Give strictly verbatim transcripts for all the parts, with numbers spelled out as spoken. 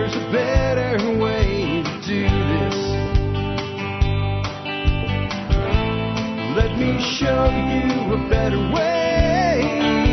there's a better way to do this. Let me show you a better way.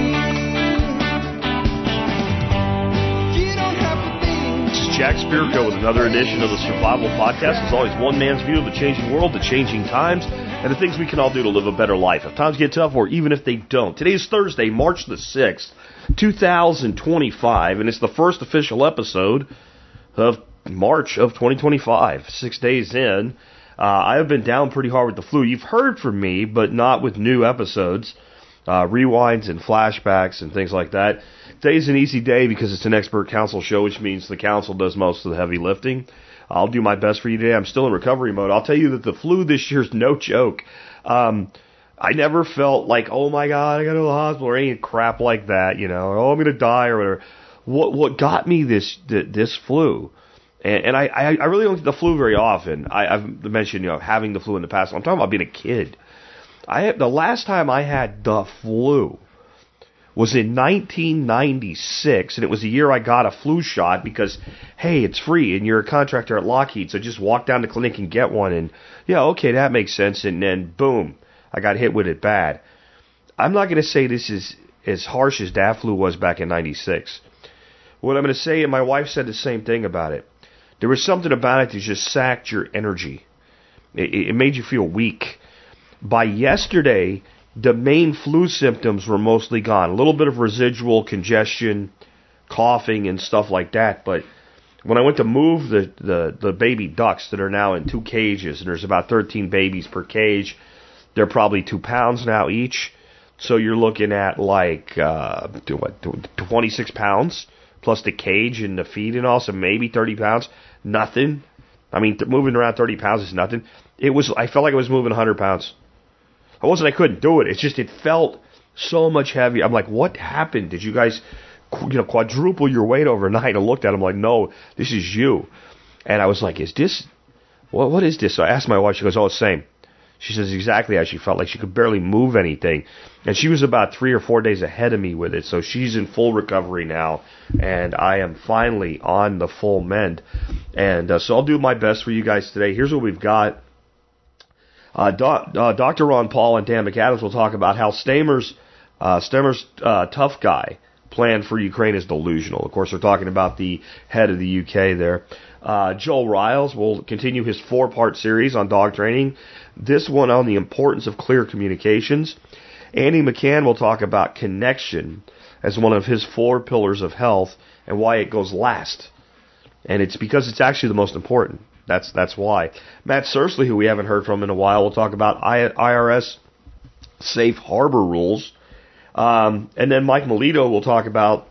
You don't have to think. This is Jack Spirko with another edition of the Survival Podcast. As always, one man's view of the changing world, the changing times, and the things we can all do to live a better life if times get tough or even if they don't. Today is Thursday, March the sixth, two thousand twenty-five, and it's the first official episode of March of twenty twenty-five. Six days in. Uh, I have been down pretty hard with the flu. You've heard from me, but not with new episodes, uh, rewinds and flashbacks and things like that. Today's an easy day because it's an expert council show, which means the council does most of the heavy lifting. I'll do my best for you today. I'm still in recovery mode. I'll tell you that the flu this year is no joke. Um, I never felt like, oh my God, I got to go to the hospital or any crap like that, you know, or, oh, I'm going to die or whatever. What what got me this this flu, and, and I, I really don't get the flu very often. I, I've mentioned, you know, having the flu in the past. I'm talking about being a kid. I have, the last time I had the flu was in nineteen ninety-six, and it was the year I got a flu shot because, hey, it's free, and you're a contractor at Lockheed, so just walk down to the clinic and get one, and, yeah, okay, that makes sense, and then, boom, I got hit with it bad. I'm not going to say this is as harsh as that flu was back in ninety-six. What I'm going to say, and my wife said the same thing about it, there was something about it that just sacked your energy. It, it made you feel weak. By yesterday, the main flu symptoms were mostly gone. A little bit of residual congestion, coughing, and stuff like that. But when I went to move the, the, the baby ducks that are now in two cages, and there's about thirteen babies per cage, they're probably two pounds now each. So you're looking at like uh, what, twenty-six pounds, plus the cage and the feed and all, so maybe thirty pounds. Nothing. I mean, moving around thirty pounds is nothing. It was. I felt like I was moving one hundred pounds. I wasn't, I couldn't do it. It's just, it felt so much heavier. I'm like, what happened? Did you guys, you know, quadruple your weight overnight? I looked at him like, no, this is you. And I was like, is this, what, what is this? So I asked my wife, she goes, oh, it's the same. She says exactly how she felt, like she could barely move anything. And she was about three or four days ahead of me with it. So she's in full recovery now. And I am finally on the full mend. And uh, so I'll do my best for you guys today. Here's what we've got. Uh, doc, uh, Doctor Ron Paul and Dan McAdams will talk about how Stammer's, uh, Stammer's uh, tough guy plan for Ukraine is delusional. Of course, they're talking about the head of the U K there. Uh, Joel Riles will continue his four-part series on dog training, this one on the importance of clear communications. Andy McCann will talk about connection as one of his four pillars of health and why it goes last. And it's because it's actually the most important. That's that's why. Matt Sursley, who we haven't heard from in a while, will talk about I R S safe harbor rules. Um, and then Mike Melito will talk about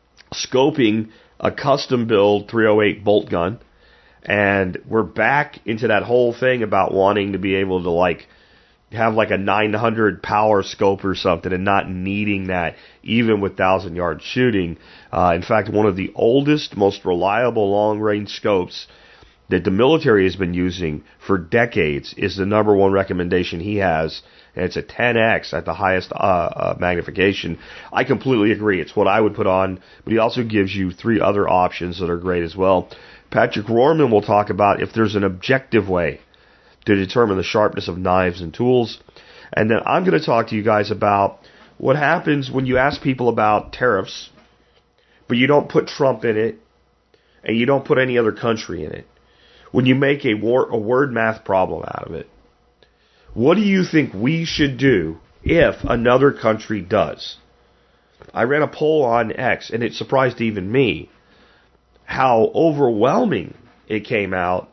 scoping a custom-build three oh eight bolt gun. And we're back into that whole thing about wanting to be able to, like, have like a nine hundred power scope or something and not needing that even with one thousand yard shooting. Uh, in fact, one of the oldest, most reliable long-range scopes that the military has been using for decades is the number one recommendation he has, and it's a ten X at the highest uh, uh, magnification. I completely agree. It's what I would put on, but he also gives you three other options that are great as well. Patrick Rohrman will talk about if there's an objective way to determine the sharpness of knives and tools. And then I'm going to talk to you guys about what happens when you ask people about tariffs, but you don't put Trump in it, and you don't put any other country in it. When you make a, war, a word math problem out of it, what do you think we should do if another country does? I ran a poll on X, and it surprised even me how overwhelming it came out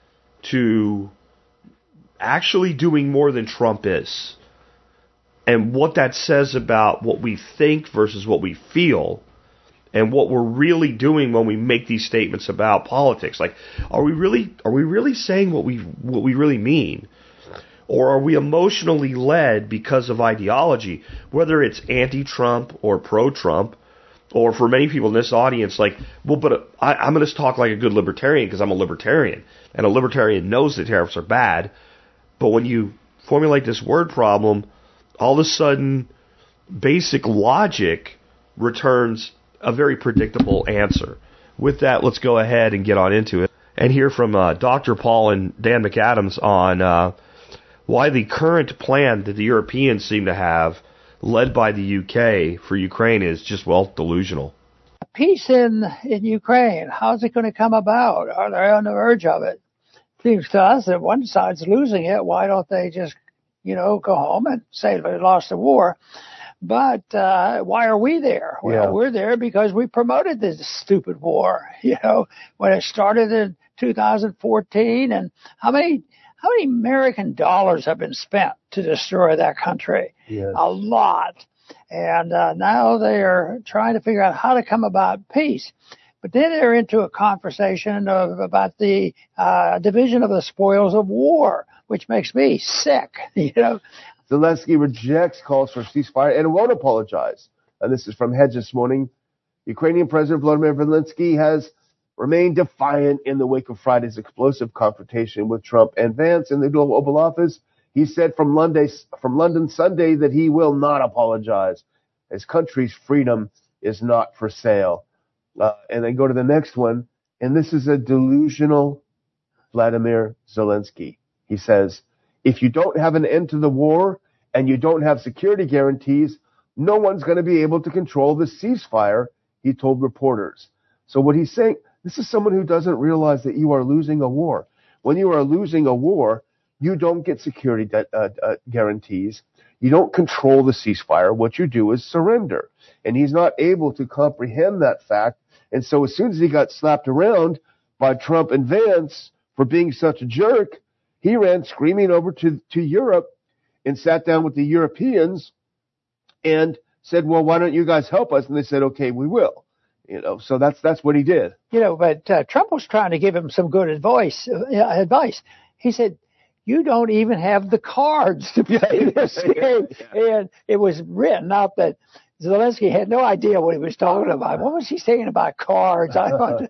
to actually doing more than Trump is. And what that says about what we think versus what we feel, and what we're really doing when we make these statements about politics. Like, are we really are we really saying what we what we really mean? Or are we emotionally led because of ideology, whether it's anti-Trump or pro-Trump, or for many people in this audience, like, well, but I, I'm going to talk like a good libertarian because I'm a libertarian, and a libertarian knows that tariffs are bad, but when you formulate this word problem, all of a sudden, basic logic returns a very predictable answer. with that, let's go ahead and get on into it and hear from uh, Doctor Paul and Dan McAdams on uh, why the current plan that the Europeans seem to have, led by the U K for Ukraine, is just, well, delusional. Peace in, in Ukraine, how's it going to come about? Are they on the verge of it? Seems to us that one side's losing it. Why don't they just, you know, go home and say they lost the war? But uh, why are we there? Well, yeah. we're there because we promoted this stupid war, you know, when it started in two thousand fourteen. And how many how many American dollars have been spent to destroy that country? Yes. A lot. And uh, now they are trying to figure out how to come about peace. But then they're into a conversation of, about the uh, division of the spoils of war, which makes me sick, you know. Zelensky rejects calls for ceasefire and won't apologize. And this is from Hedge this morning. Ukrainian President Volodymyr Zelensky has remained defiant in the wake of Friday's explosive confrontation with Trump and Vance in the Oval Office. He said from London, from London Sunday that he will not apologize. His country's freedom is not for sale. Uh, and then go to the next one. And this is a delusional Vladimir Zelensky. He says, if you don't have an end to the war and you don't have security guarantees, no one's going to be able to control the ceasefire, he told reporters. So what he's saying, this is someone who doesn't realize that you are losing a war. When you are losing a war, you don't get security de- uh, uh, guarantees. You don't control the ceasefire. What you do is surrender. And he's not able to comprehend that fact. And so as soon as he got slapped around by Trump and Vance for being such a jerk, he ran screaming over to, to Europe and sat down with the Europeans and said, well, why don't you guys help us? And they said, okay, we will. You know, so that's that's what he did. You know, but uh, Trump was trying to give him some good advice. Uh, advice. He said, you don't even have the cards to play this game. Yeah. And it was written up that Zelensky had no idea what he was talking about. What was he saying about cards? I don't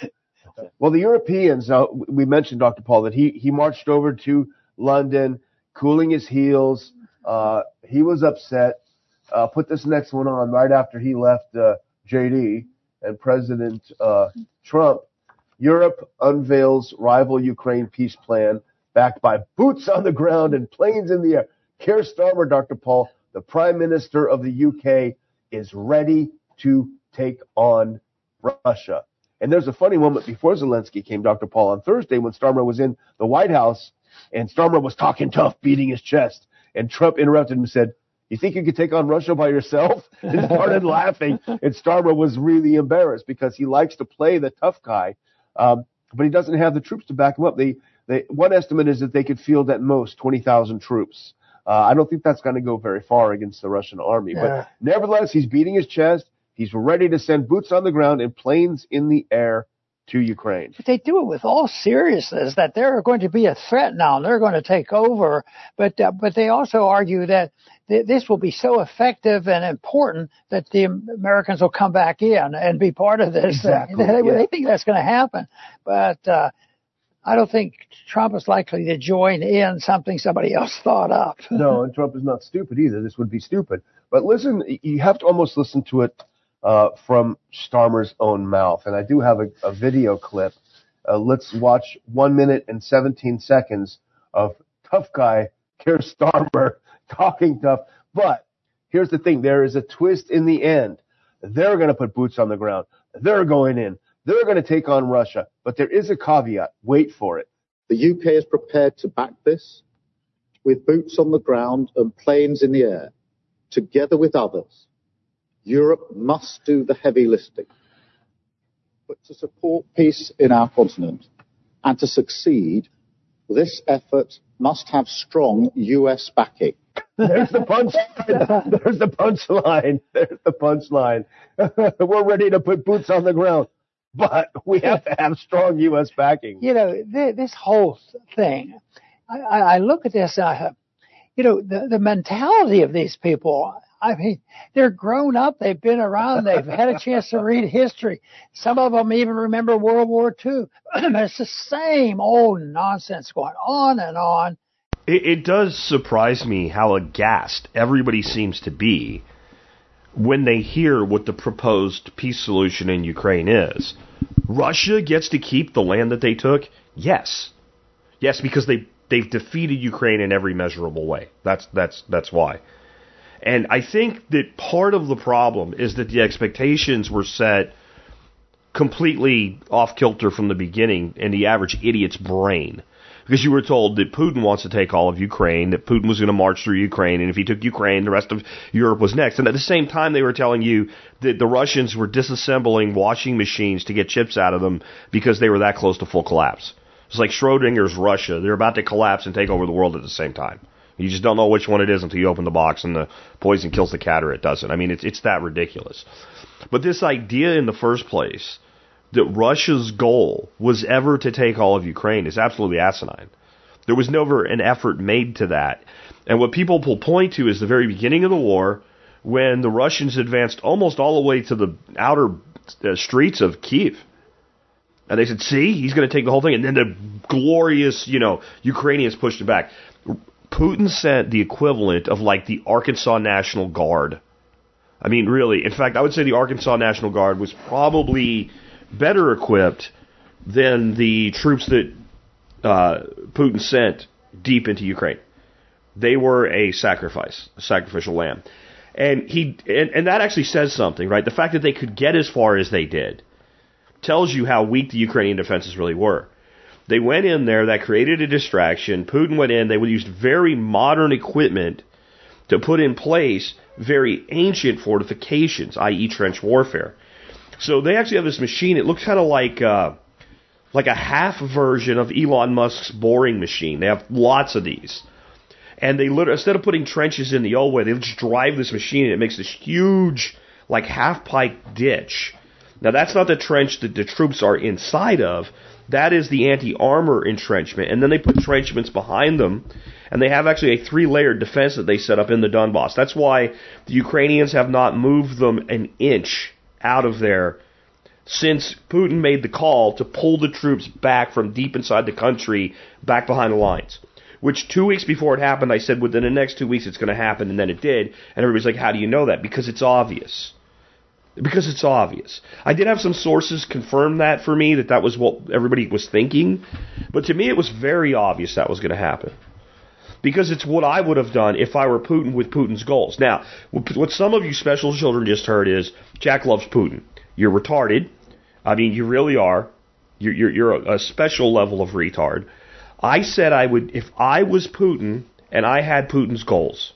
Well, the Europeans, uh, we mentioned, Doctor Paul, that he, he marched over to London, cooling his heels. Uh, he was upset. Uh, put this next one on right after he left uh, J D and President uh, Trump. Europe unveils rival Ukraine peace plan backed by boots on the ground and planes in the air. Keir Starmer, Doctor Paul, the Prime Minister of the U K, is ready to take on Russia. And there's a funny moment before Zelensky came, Doctor Paul, on Thursday when Starmer was in the White House and Starmer was talking tough, beating his chest. And Trump interrupted him and said, you think you could take on Russia by yourself? And started laughing. And Starmer was really embarrassed because he likes to play the tough guy, um, but he doesn't have the troops to back him up. They, they, one estimate is that they could field at most twenty thousand troops. Uh, I don't think that's going to go very far against the Russian army. Yeah. But nevertheless, he's beating his chest. He's ready to send boots on the ground and planes in the air to Ukraine. But they do it with all seriousness, that they're going to be a threat now, and they're going to take over. But uh, but they also argue that th- this will be so effective and important that the Americans will come back in and be part of this. Exactly, they, yeah. they think that's going to happen. But uh, I don't think Trump is likely to join in something somebody else thought up. No, and Trump is not stupid either. This would be stupid. But listen, you have to almost listen to it Uh, from Starmer's own mouth. And I do have a, a video clip. Uh, let's watch one minute and seventeen seconds of tough guy Keir Starmer talking tough. But here's the thing. There is a twist in the end. They're going to put boots on the ground. They're going in. They're going to take on Russia. But there is a caveat. Wait for it. The U K is prepared to back this with boots on the ground and planes in the air, together with others. Europe must do the heavy lifting. But to support peace in our continent and to succeed, this effort must have strong U S backing. There's the punchline. There's the punchline. There's the punchline. We're ready to put boots on the ground, but we have to have strong U S backing. You know, th- this whole thing, I, I, I look at this, uh, you know, the, the mentality of these people. I mean, they're grown up. They've been around. They've had a chance to read history. Some of them even remember World War Two. It's the same old nonsense going on and on. It, it does surprise me how aghast everybody seems to be when they hear what the proposed peace solution in Ukraine is. Russia gets to keep the land that they took? Yes. Yes, because they, they've defeated Ukraine in every measurable way. That's, that's, that's why. And I think that part of the problem is that the expectations were set completely off kilter from the beginning in the average idiot's brain. Because you were told that Putin wants to take all of Ukraine, that Putin was going to march through Ukraine, and if he took Ukraine, the rest of Europe was next. And at the same time, they were telling you that the Russians were disassembling washing machines to get chips out of them because they were that close to full collapse. It's like Schrodinger's Russia. They're about to collapse and take over the world at the same time. You just don't know which one it is until you open the box and the poison kills the cat or it doesn't. I mean, it's it's that ridiculous. But this idea in the first place that Russia's goal was ever to take all of Ukraine is absolutely asinine. There was never an effort made to that. And what people will point to is the very beginning of the war, when the Russians advanced almost all the way to the outer uh, streets of Kyiv. And they said, see, he's going to take the whole thing. And then the glorious, you know, Ukrainians pushed it back. Putin sent the equivalent of like the Arkansas National Guard. I mean, really. In fact, I would say the Arkansas National Guard was probably better equipped than the troops that uh, Putin sent deep into Ukraine. They were a sacrifice, a sacrificial lamb. And he and, and that actually says something, right? The fact that they could get as far as they did tells you how weak the Ukrainian defenses really were. They went in there, that created a distraction. Putin went in, they would use very modern equipment to put in place very ancient fortifications, that is trench warfare. So they actually have this machine. It looks kind of like uh, like a half version of Elon Musk's boring machine. They have lots of these. And they literally, instead of putting trenches in the old way, they just drive this machine and it makes this huge, like half-pipe ditch. Now that's not the trench that the troops are inside of. That is the anti-armor entrenchment. And then they put entrenchments behind them. And they have actually a three-layered defense that they set up in the Donbass. That's why the Ukrainians have not moved them an inch out of there since Putin made the call to pull the troops back from deep inside the country, back behind the lines. Which two weeks before it happened, I said within the next two weeks it's going to happen, and then it did. And everybody's like, how do you know that? Because it's obvious. Because it's obvious. I did have some sources confirm that for me, that that was what everybody was thinking. But to me it was very obvious that was going to happen. Because it's what I would have done if I were Putin with Putin's goals. Now, what some of you special children just heard is, Jack loves Putin. You're retarded. I mean, you really are. You're, you're, you're a special level of retard. I said I would, if I was Putin and I had Putin's goals,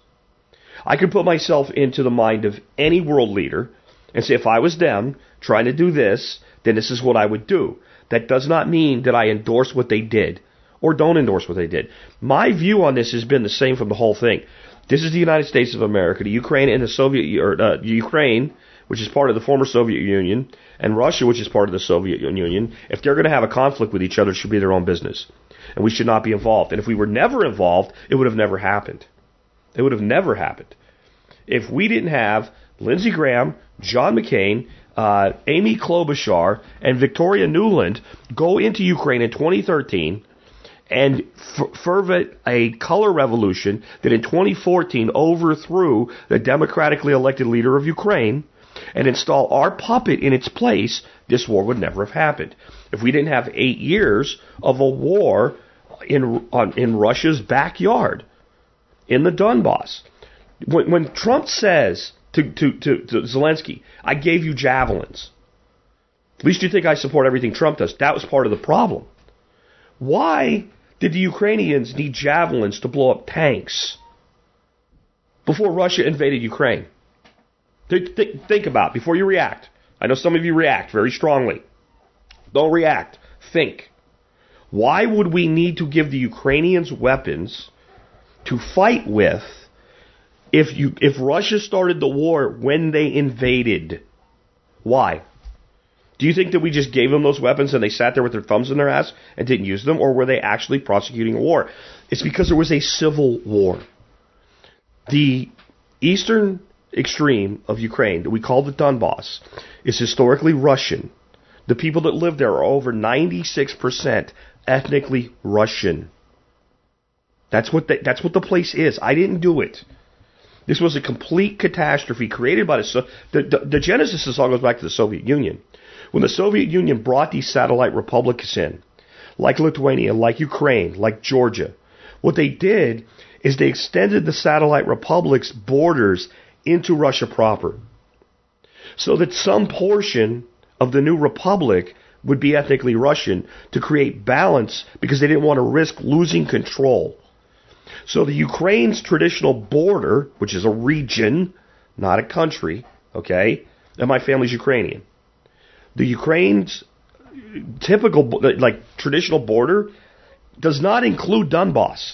I could put myself into the mind of any world leader and say, if I was them trying to do this, then this is what I would do. That does not mean that I endorse what they did or don't endorse what they did. My view on this has been the same from the whole thing. This is the United States of America, the Ukraine and the Soviet, or uh, Ukraine, which is part of the former Soviet Union, and Russia, which is part of the Soviet Union. If they're going to have a conflict with each other, it should be their own business. And we should not be involved. And if we were never involved, it would have never happened. It would have never happened. If we didn't have Lindsey Graham, John McCain, uh, Amy Klobuchar, and Victoria Nuland go into Ukraine in twenty thirteen and f- fervent a color revolution that in twenty fourteen overthrew the democratically elected leader of Ukraine and install our puppet in its place, this war would never have happened. If we didn't have eight years of a war in on, in Russia's backyard, in the Donbass. When, when Trump says to, to, to, to Zelensky, I gave you javelins, at least you think I support everything Trump does. That was part of the problem. Why did the Ukrainians need javelins to blow up tanks before Russia invaded Ukraine? Th- th- think about it before you react. I know some of you react very strongly. Don't react. Think. Why would we need to give the Ukrainians weapons to fight with if you if Russia started the war when they invaded? Why? Do you think that we just gave them those weapons and they sat there with their thumbs in their ass and didn't use them? Or were they actually prosecuting a war? It's because there was a civil war. The eastern extreme of Ukraine, that we call the Donbass, is historically Russian. The people that live there are over ninety-six percent ethnically Russian. That's what the, that's what the place is. I didn't do it. This was a complete catastrophe created by the, the, the, the genesis of this all goes back to the Soviet Union. When the Soviet Union brought these satellite republics in, like Lithuania, like Ukraine, like Georgia, what they did is they extended the satellite republics' borders into Russia proper, so that some portion of the new republic would be ethnically Russian to create balance, because they didn't want to risk losing control. So the Ukraine's traditional border, which is a region, not a country, okay, and my family's Ukrainian. The Ukraine's typical, like, traditional border does not include Donbass.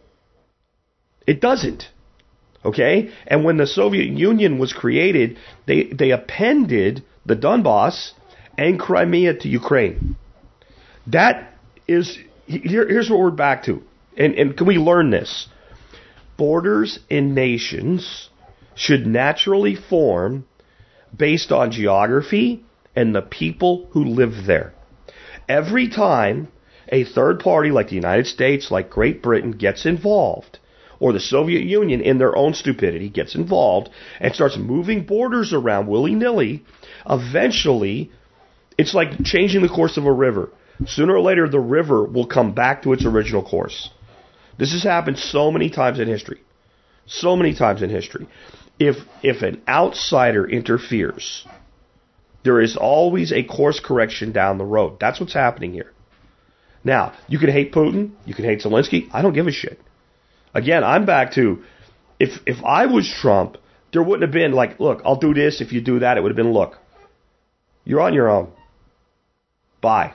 It doesn't. Okay? And when the Soviet Union was created, they, they appended the Donbass and Crimea to Ukraine. That is, here, here's what we're back to. And, and can we learn this? Borders in nations should naturally form based on geography and the people who live there. Every time a third party like the United States, like Great Britain, gets involved, or the Soviet Union in their own stupidity gets involved and starts moving borders around willy-nilly, eventually it's like changing the course of a river. Sooner or later, the river will come back to its original course. This has happened so many times in history. So many times in history. If if an outsider interferes, there is always a course correction down the road. That's what's happening here. Now, you can hate Putin, you can hate Zelensky. I don't give a shit. Again, I'm back to, if if I was Trump, there wouldn't have been like, look, I'll do this if you do that. It would have been, look, you're on your own. Bye.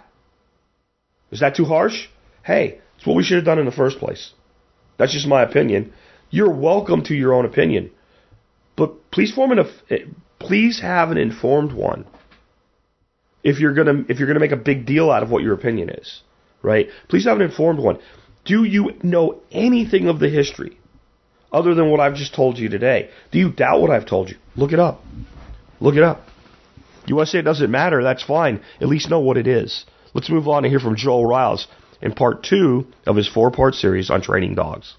Is that too harsh? Hey, it's what we should have done in the first place. That's just my opinion. You're welcome to your own opinion, but please form an please have an informed one. If you're gonna if you're gonna make a big deal out of what your opinion is, right? Please have an informed one. Do you know anything of the history other than what I've just told you today? Do you doubt what I've told you? Look it up. Look it up. You want to say it doesn't matter? That's fine. At least know what it is. Let's move on and hear from Joel Riles in part two of his four-part series on training dogs.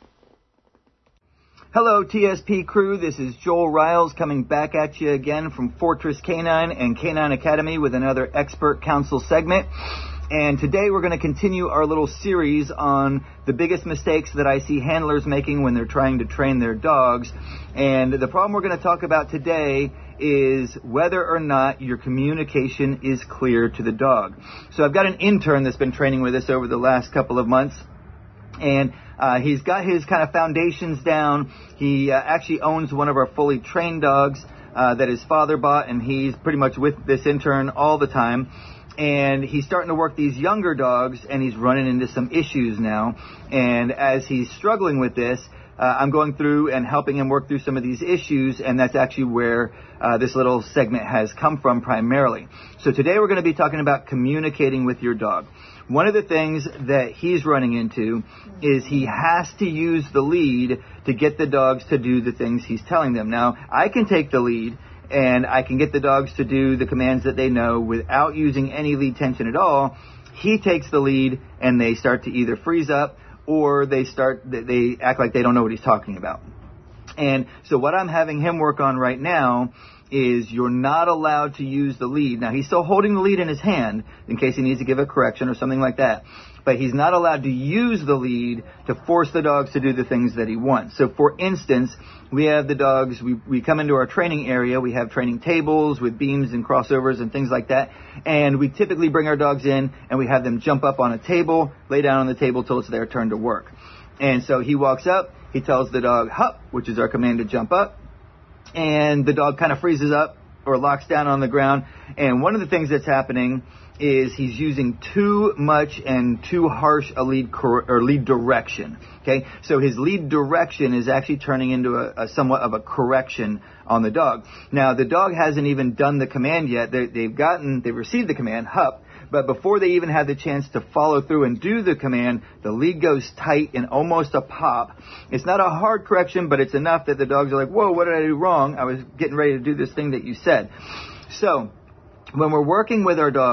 Hello, T S P crew. This is Joel Riles coming back at you again from Fortress Canine and Canine Academy with another Expert Council segment. And today we're going to continue our little series on the biggest mistakes that I see handlers making when they're trying to train their dogs. And the problem we're going to talk about today is whether or not your communication is clear to the dog. So I've got an intern that's been training with us over the last couple of months. And uh, he's got his kind of foundations down. He uh, actually owns one of our fully trained dogs uh, that his father bought, and he's pretty much with this intern all the time. And he's starting to work these younger dogs, and he's running into some issues now. And as he's struggling with this, uh, I'm going through and helping him work through some of these issues, and that's actually where uh, this little segment has come from primarily. So today we're going to be talking about communicating with your dog. One of the things that he's running into is he has to use the lead to get the dogs to do the things he's telling them. Now, I can take the lead, and I can get the dogs to do the commands that they know without using any lead tension at all. He takes the lead, and they start to either freeze up or they start they act like they don't know what he's talking about. And so what I'm having him work on right now is you're not allowed to use the lead. Now, he's still holding the lead in his hand in case he needs to give a correction or something like that. But he's not allowed to use the lead to force the dogs to do the things that he wants. So, for instance, we have the dogs, we, we come into our training area, we have training tables with beams and crossovers and things like that. And we typically bring our dogs in and we have them jump up on a table, lay down on the table till it's their turn to work. And so he walks up, he tells the dog, hup, which is our command to jump up. And the dog kind of freezes up or locks down on the ground. And one of the things that's happening is he's using too much and too harsh a lead cor- or lead direction. Okay, so his lead direction is actually turning into a, a somewhat of a correction on the dog. Now, the dog hasn't even done the command yet. They, they've gotten, they've received the command, hup. But before they even have the chance to follow through and do the command, the lead goes tight and almost a pop. It's not a hard correction, but it's enough that the dogs are like, whoa, what did I do wrong? I was getting ready to do this thing that you said. So when we're working with our dogs,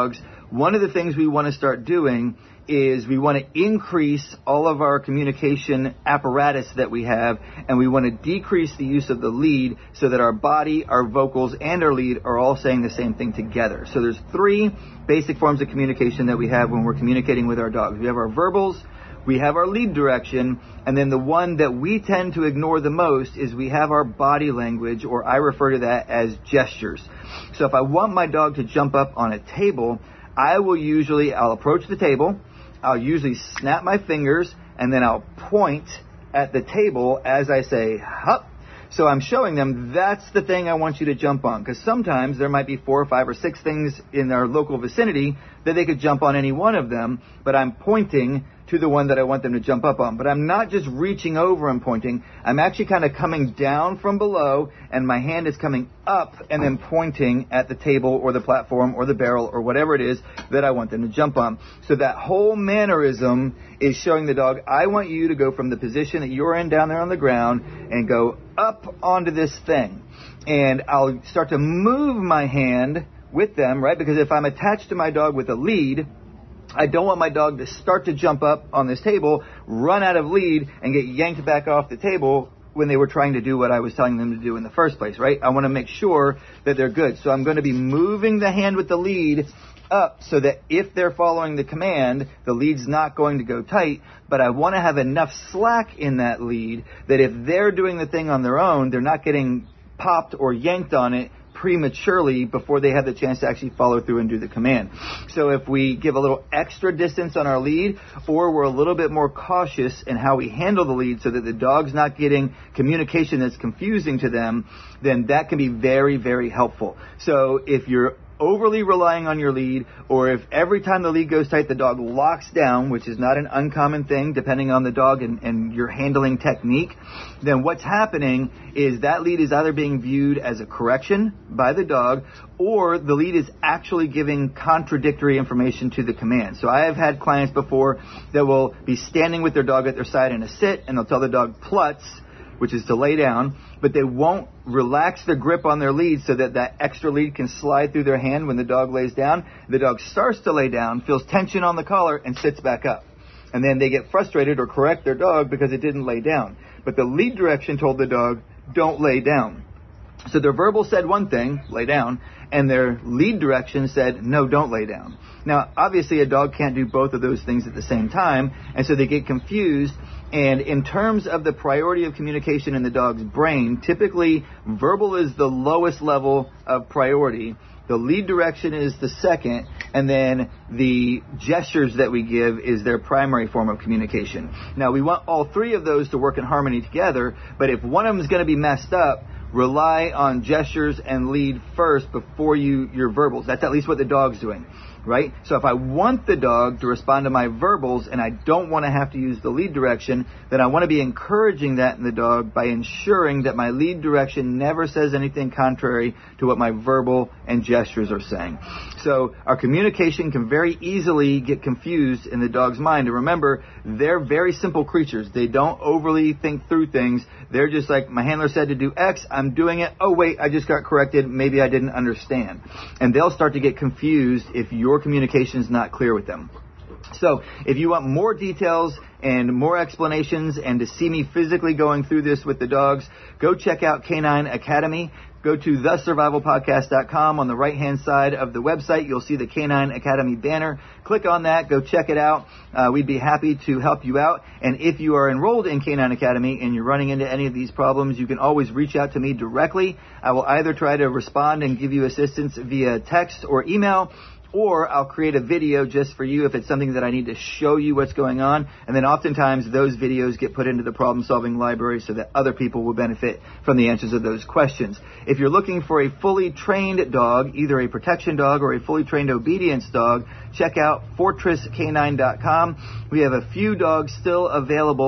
one of the things we want to start doing is we want to increase all of our communication apparatus that we have, and we want to decrease the use of the lead so that our body, our vocals, and our lead are all saying the same thing together. So there's three basic forms of communication that we have when we're communicating with our dogs. We have our verbals, we have our lead direction, and then the one that we tend to ignore the most is we have our body language, or I refer to that as gestures. So if I want my dog to jump up on a table, I will usually, I'll approach the table, I'll usually snap my fingers, and then I'll point at the table as I say, hup. So I'm showing them that's the thing I want you to jump on. Because sometimes there might be four or five or six things in our local vicinity that they could jump on any one of them, but I'm pointing to the one that I want them to jump up on. But I'm not just reaching over and pointing. I'm actually kind of coming down from below, and my hand is coming up and then pointing at the table or the platform or the barrel or whatever it is that I want them to jump on. So that whole mannerism is showing the dog, I want you to go from the position that you're in down there on the ground and go up onto this thing. And I'll start to move my hand with them, right? Because if I'm attached to my dog with a lead, I don't want my dog to start to jump up on this table, run out of lead, and get yanked back off the table when they were trying to do what I was telling them to do in the first place, right? I want to make sure that they're good. So I'm going to be moving the hand with the lead up so that if they're following the command, the lead's not going to go tight, but I want to have enough slack in that lead that if they're doing the thing on their own, they're not getting popped or yanked on it prematurely before they have the chance to actually follow through and do the command. So if we give a little extra distance on our lead, or we're a little bit more cautious in how we handle the lead so that the dog's not getting communication that's confusing to them, then that can be very, very helpful. So if you're overly relying on your lead, or if every time the lead goes tight the dog locks down, which is not an uncommon thing depending on the dog and, and your handling technique, then what's happening is that lead is either being viewed as a correction by the dog, or the lead is actually giving contradictory information to the command. So I have had clients before that will be standing with their dog at their side in a sit, and they'll tell the dog plutz, which is to lay down, but they won't relax the grip on their lead so that that extra lead can slide through their hand when the dog lays down. The dog starts to lay down, feels tension on the collar, and sits back up. And then they get frustrated or correct their dog because it didn't lay down. But the lead direction told the dog, don't lay down. So their verbal said one thing, lay down, and their lead direction said, no, don't lay down. Now, obviously, a dog can't do both of those things at the same time, and so they get confused. And in terms of the priority of communication in the dog's brain, typically verbal is the lowest level of priority. The lead direction is the second, and then the gestures that we give is their primary form of communication. Now, we want all three of those to work in harmony together, but if one of them is going to be messed up, rely on gestures and lead first before you your verbals. That's at least what the dog's doing, right? So if I want the dog to respond to my verbals and I don't want to have to use the lead direction, then I want to be encouraging that in the dog by ensuring that my lead direction never says anything contrary to what my verbal and gestures are saying. So our communication can very easily get confused in the dog's mind. And remember, they're very simple creatures. They don't overly think through things. They're just like, my handler said to do X, I'm doing it. Oh, wait, I just got corrected. Maybe I didn't understand. And they'll start to get confused if your communication is not clear with them. So if you want more details and more explanations and to see me physically going through this with the dogs, go check out Canine Academy. Go to the survival podcast dot com. On the right-hand side of the website, you'll see the Canine Academy banner. Click on that. Go check it out. Uh, we'd be happy to help you out. And if you are enrolled in Canine Academy and you're running into any of these problems, you can always reach out to me directly. I will either try to respond and give you assistance via text or email, or I'll create a video just for you if it's something that I need to show you what's going on. And then oftentimes those videos get put into the problem-solving library so that other people will benefit from the answers of those questions. If you're looking for a fully trained dog, either a protection dog or a fully trained obedience dog, check out fortress canine dot com. We have a few dogs still available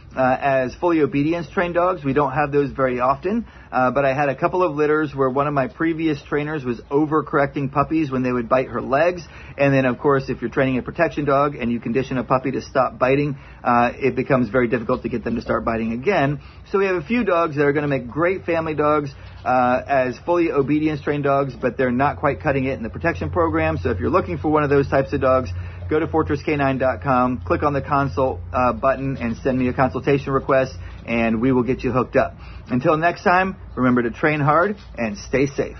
uh, as fully obedience trained dogs. We don't have those very often, uh, but I had a couple of litters where one of my previous trainers was overcorrecting puppies when they would bite her legs. And then, of course, if you're training a protection dog and you condition a puppy to stop biting, uh, it becomes very difficult to get them to start biting again. So we have a few dogs that are going to make great family dogs uh, as fully obedience trained dogs, but they're not quite cutting it in the protection program. So if you're looking for one of those types of dogs, go to fortress canine dot com, click on the consult uh, button, and send me a consultation request, and we will get you hooked up. Until next time, remember to train hard and stay safe.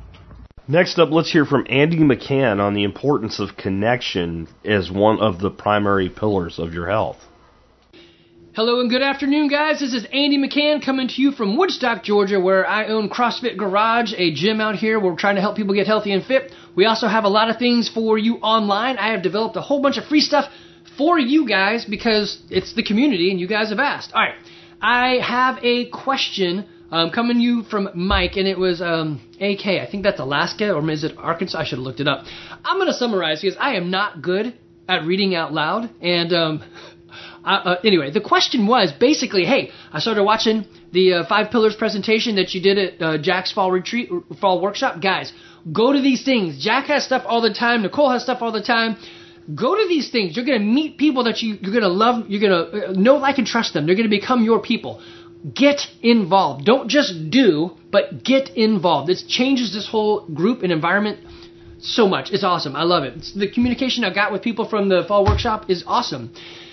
Next up, let's hear from Andy McCann on the importance of connection as one of the primary pillars of your health. Hello and good afternoon, guys. This is Andy McCann coming to you from Woodstock, Georgia, where I own CrossFit Garage, a gym out here. We're trying to help people get healthy and fit. We also have a lot of things for you online. I have developed a whole bunch of free stuff for you guys because it's the community and you guys have asked. All right, I have a question um, coming to you from Mike, and it was um, A K. I think that's Alaska, or is it Arkansas? I should have looked it up. I'm going to summarize because I am not good at reading out loud, and um, uh, uh, anyway, the question was basically, hey, I started watching the uh, Five Pillars presentation that you did at uh, Jack's fall retreat, fall workshop. Guys, go to these things. Jack has stuff all the time. Nicole has stuff all the time. Go to these things. You're going to meet people that you, you're going to love. You're going to uh, know, like, and trust them. They're going to become your people. Get involved. Don't just do, but get involved. This changes this whole group and environment so much. It's awesome. I love it. It's, the communication I got with people from the fall workshop is awesome.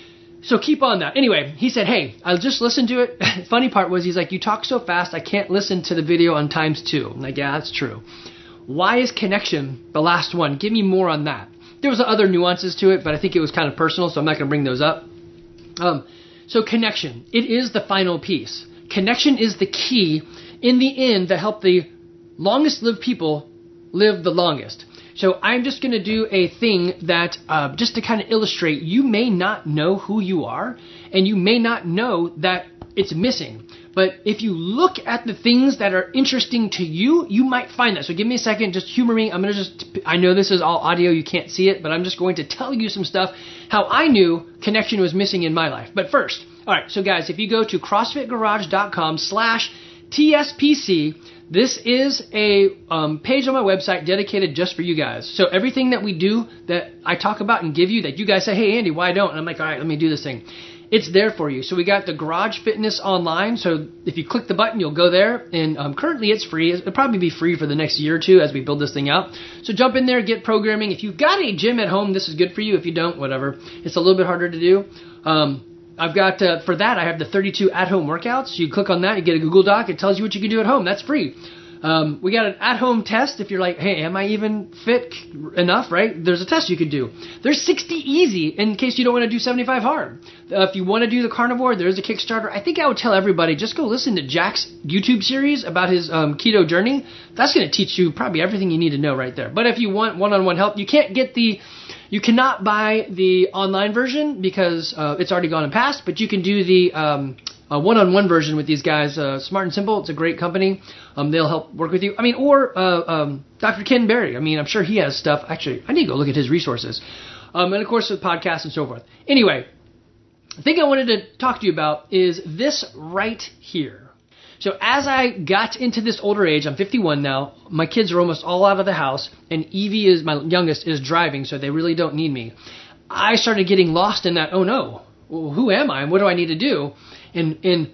So keep on that. Anyway, he said, hey, I'll just listen to it. Funny part was he's like, you talk so fast, I can't listen to the video on times two. I'm like, yeah, that's true. Why is connection the last one? Give me more on that. There was other nuances to it, but I think it was kind of personal, so I'm not going to bring those up. Um, so connection. It is the final piece. Connection is the key in the end that help the longest lived people live the longest. So I'm just going to do a thing that uh, just to kind of illustrate, you may not know who you are, and you may not know that it's missing. But if you look at the things that are interesting to you, you might find that. So give me a second, just humor me. I'm going to just, I know this is all audio, you can't see it, but I'm just going to tell you some stuff, how I knew connection was missing in my life. But first, all right, so guys, if you go to CrossFit Garage dot com slash T S P C, this is a um, page on my website dedicated just for you guys. So everything that we do that I talk about and give you that you guys say, hey, Andy, why don't? And I'm like, all right, let me do this thing. It's there for you. So we got the Garage Fitness online. So if you click the button, you'll go there. And um, currently it's free. It'll probably be free for the next year or two as we build this thing out. So jump in there, get programming. If you've got a gym at home, this is good for you. If you don't, whatever. It's a little bit harder to do. Um, I've got, uh, for that, I have the thirty-two at-home workouts. You click on that, you get a Google Doc. It tells you what you can do at home. That's free. Um, we got an at-home test. If you're like, hey, am I even fit enough, right? There's a test you could do. There's sixty easy in case you don't want to do seventy-five hard. Uh, if you want to do the carnivore, there's a Kickstarter. I think I would tell everybody, just go listen to Jack's YouTube series about his um, keto journey. That's going to teach you probably everything you need to know right there. But if you want one-on-one help, you can't get the... You cannot buy the online version because uh, it's already gone and passed, but you can do the um, uh, one-on-one version with these guys. Uh, Smart and Simple, it's a great company. Um, they'll help work with you. I mean, or uh, um, Doctor Ken Berry. I mean, I'm sure he has stuff. Actually, I need to go look at his resources. Um, and, of course, the podcasts and so forth. Anyway, the thing I wanted to talk to you about is this right here. So as I got into this older age, I'm fifty-one now, my kids are almost all out of the house, and Evie, is my youngest, is driving, so they really don't need me. I started getting lost in that, oh no, well, who am I, and what do I need to do? And, and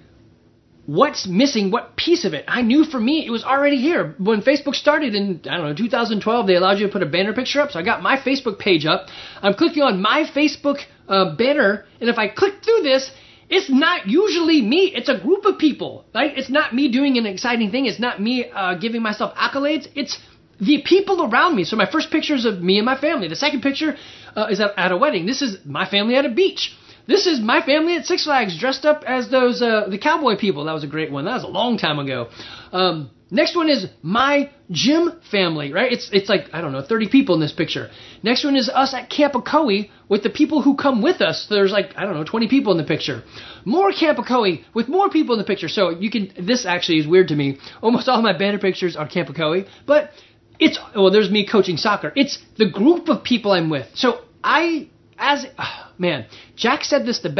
what's missing, what piece of it? I knew for me, it was already here. When Facebook started in, I don't know, two thousand twelve, they allowed you to put a banner picture up, so I got my Facebook page up. I'm clicking on my Facebook uh, banner, and if I click through this, it's not usually me. It's a group of people, right? It's not me doing an exciting thing. It's not me uh, giving myself accolades. It's the people around me. So my first picture is of me and my family. The second picture uh, is at, at a wedding. This is my family at a beach. This is my family at Six Flags dressed up as those uh, the cowboy people. That was a great one. That was a long time ago. Um, next one is my gym family, right? It's it's like, I don't know, thirty people in this picture. Next one is us at Camp Ocoee with the people who come with us. There's like, I don't know, twenty people in the picture. More Camp Ocoee with more people in the picture. So you can, this actually is weird to me. Almost all my banner pictures are Camp Ocoee, but it's, well, there's me coaching soccer. It's the group of people I'm with. So I, as, oh, man, Jack said this the best.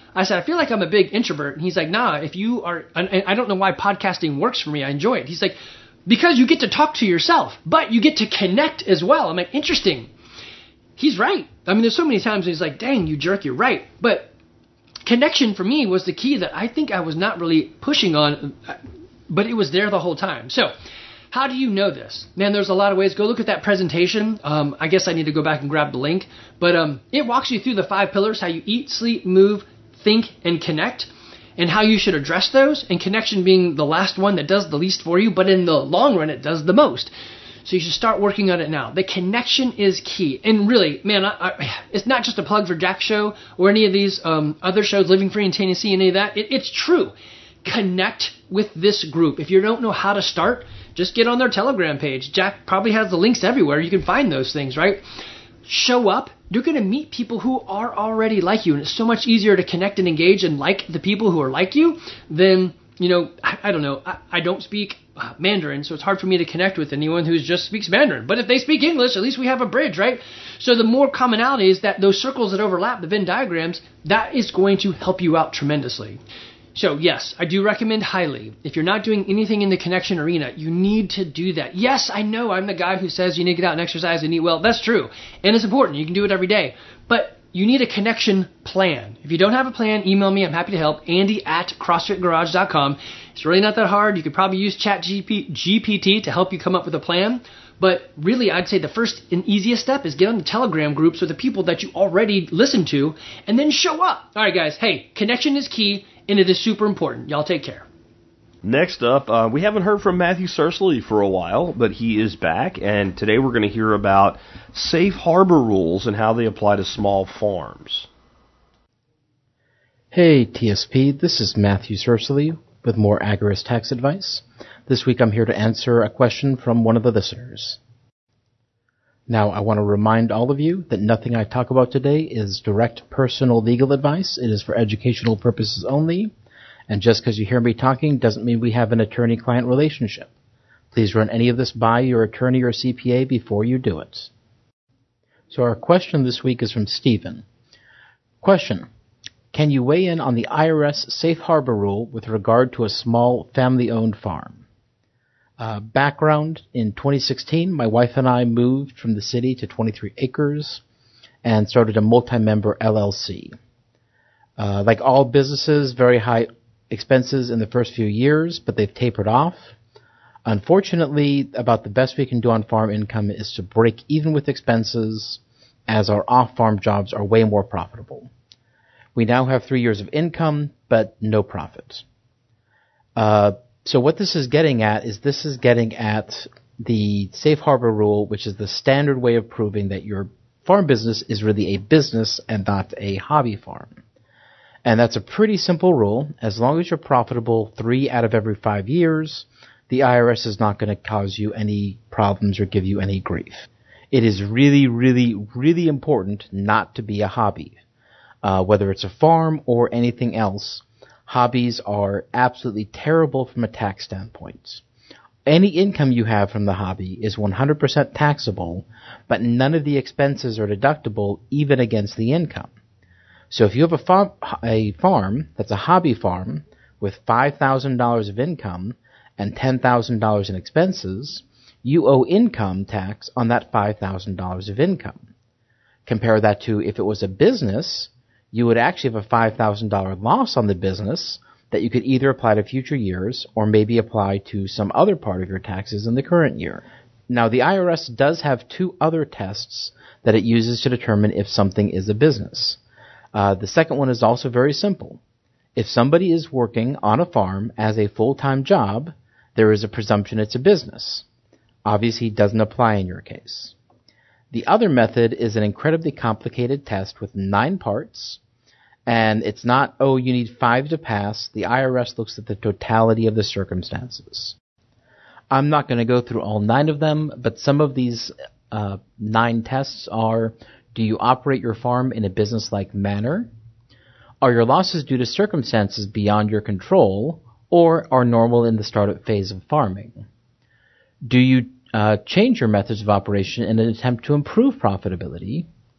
I said, I feel like I'm a big introvert. And he's like, nah, if you are, and I don't know why podcasting works for me. I enjoy it. He's like, because you get to talk to yourself, but you get to connect as well. I'm like, interesting. He's right. I mean, there's so many times he's like, dang, you jerk, you're right. But connection for me was the key that I think I was not really pushing on, but it was there the whole time. So how do you know this? Man, there's a lot of ways. Go look at that presentation. Um, I guess I need to go back and grab the link. But um, it walks you through the five pillars, how you eat, sleep, move, think, and connect, and how you should address those, and connection being the last one that does the least for you, but in the long run, it does the most. So you should start working on it now. The connection is key. And really, man, I, I, it's not just a plug for Jack's show or any of these um, other shows, Living Free in Tennessee, any of that. It, it's true. Connect with this group. If you don't know how to start, just get on their Telegram page. Jack probably has the links everywhere. You can find those things, right? Show up. You're going to meet people who are already like you, and it's so much easier to connect and engage and like the people who are like you than, you know, I, I don't know. I, I don't speak uh, Mandarin, so it's hard for me to connect with anyone who just speaks Mandarin. But if they speak English, at least we have a bridge, right? So the more commonality is that those circles that overlap, the Venn diagrams, that is going to help you out tremendously. So yes, I do recommend highly. If you're not doing anything in the connection arena, you need to do that. Yes, I know I'm the guy who says you need to get out and exercise and eat well. That's true. And it's important. You can do it every day. But you need a connection plan. If you don't have a plan, email me. I'm happy to help. Andy at CrossFit Garage dot com. It's really not that hard. You could probably use Chat G P T to help you come up with a plan. But really, I'd say the first and easiest step is get on the Telegram groups with the people that you already listen to, and then show up. All right, guys. Hey, connection is key, and it is super important. Y'all take care. Next up, uh, we haven't heard from Matthew Cercely for a while, but he is back, and today we're going to hear about safe harbor rules and how they apply to small farms. Hey, T S P, this is Matthew Cercely with more Agorist tax advice. This week I'm here to answer a question from one of the listeners. Now, I want to remind all of you that nothing I talk about today is direct personal legal advice. It is for educational purposes only. And just because you hear me talking doesn't mean we have an attorney-client relationship. Please run any of this by your attorney or C P A before you do it. So our question this week is from Stephen. Question. Can you weigh in on the I R S safe harbor rule with regard to a small family-owned farm? Uh, background, in twenty sixteen, my wife and I moved from the city to twenty-three acres and started a multi-member L L C. Uh, like all businesses, very high expenses in the first few years, but they've tapered off. Unfortunately, about the best we can do on farm income is to break even with expenses, as our off-farm jobs are way more profitable. We now have three years of income, but no profit. Uh, so what this is getting at is this is getting at the safe harbor rule, which is the standard way of proving that your farm business is really a business and not a hobby farm. And that's a pretty simple rule. As long as you're profitable three out of every five years, the I R S is not going to cause you any problems or give you any grief. It is really, really, really important not to be a hobby. Uh, whether it's a farm or anything else, hobbies are absolutely terrible from a tax standpoint. Any income you have from the hobby is one hundred percent taxable, but none of the expenses are deductible even against the income. So if you have a farm, a farm that's a hobby farm with five thousand dollars of income and ten thousand dollars in expenses, you owe income tax on that five thousand dollars of income. Compare that to if it was a business, you would actually have a five thousand dollars loss on the business that you could either apply to future years or maybe apply to some other part of your taxes in the current year. Now, the I R S does have two other tests that it uses to determine if something is a business. Uh, the second one is also very simple. If somebody is working on a farm as a full-time job, there is a presumption it's a business. Obviously, it doesn't apply in your case. The other method is an incredibly complicated test with nine parts, and it's not, oh, you need five to pass. The I R S looks at the totality of the circumstances. I'm not going to go through all nine of them, but some of these uh, nine tests are: do you operate your farm in a business-like manner? Are your losses due to circumstances beyond your control, or are normal in the startup phase of farming? Do you uh, change your methods of operation in an attempt to improve profitability?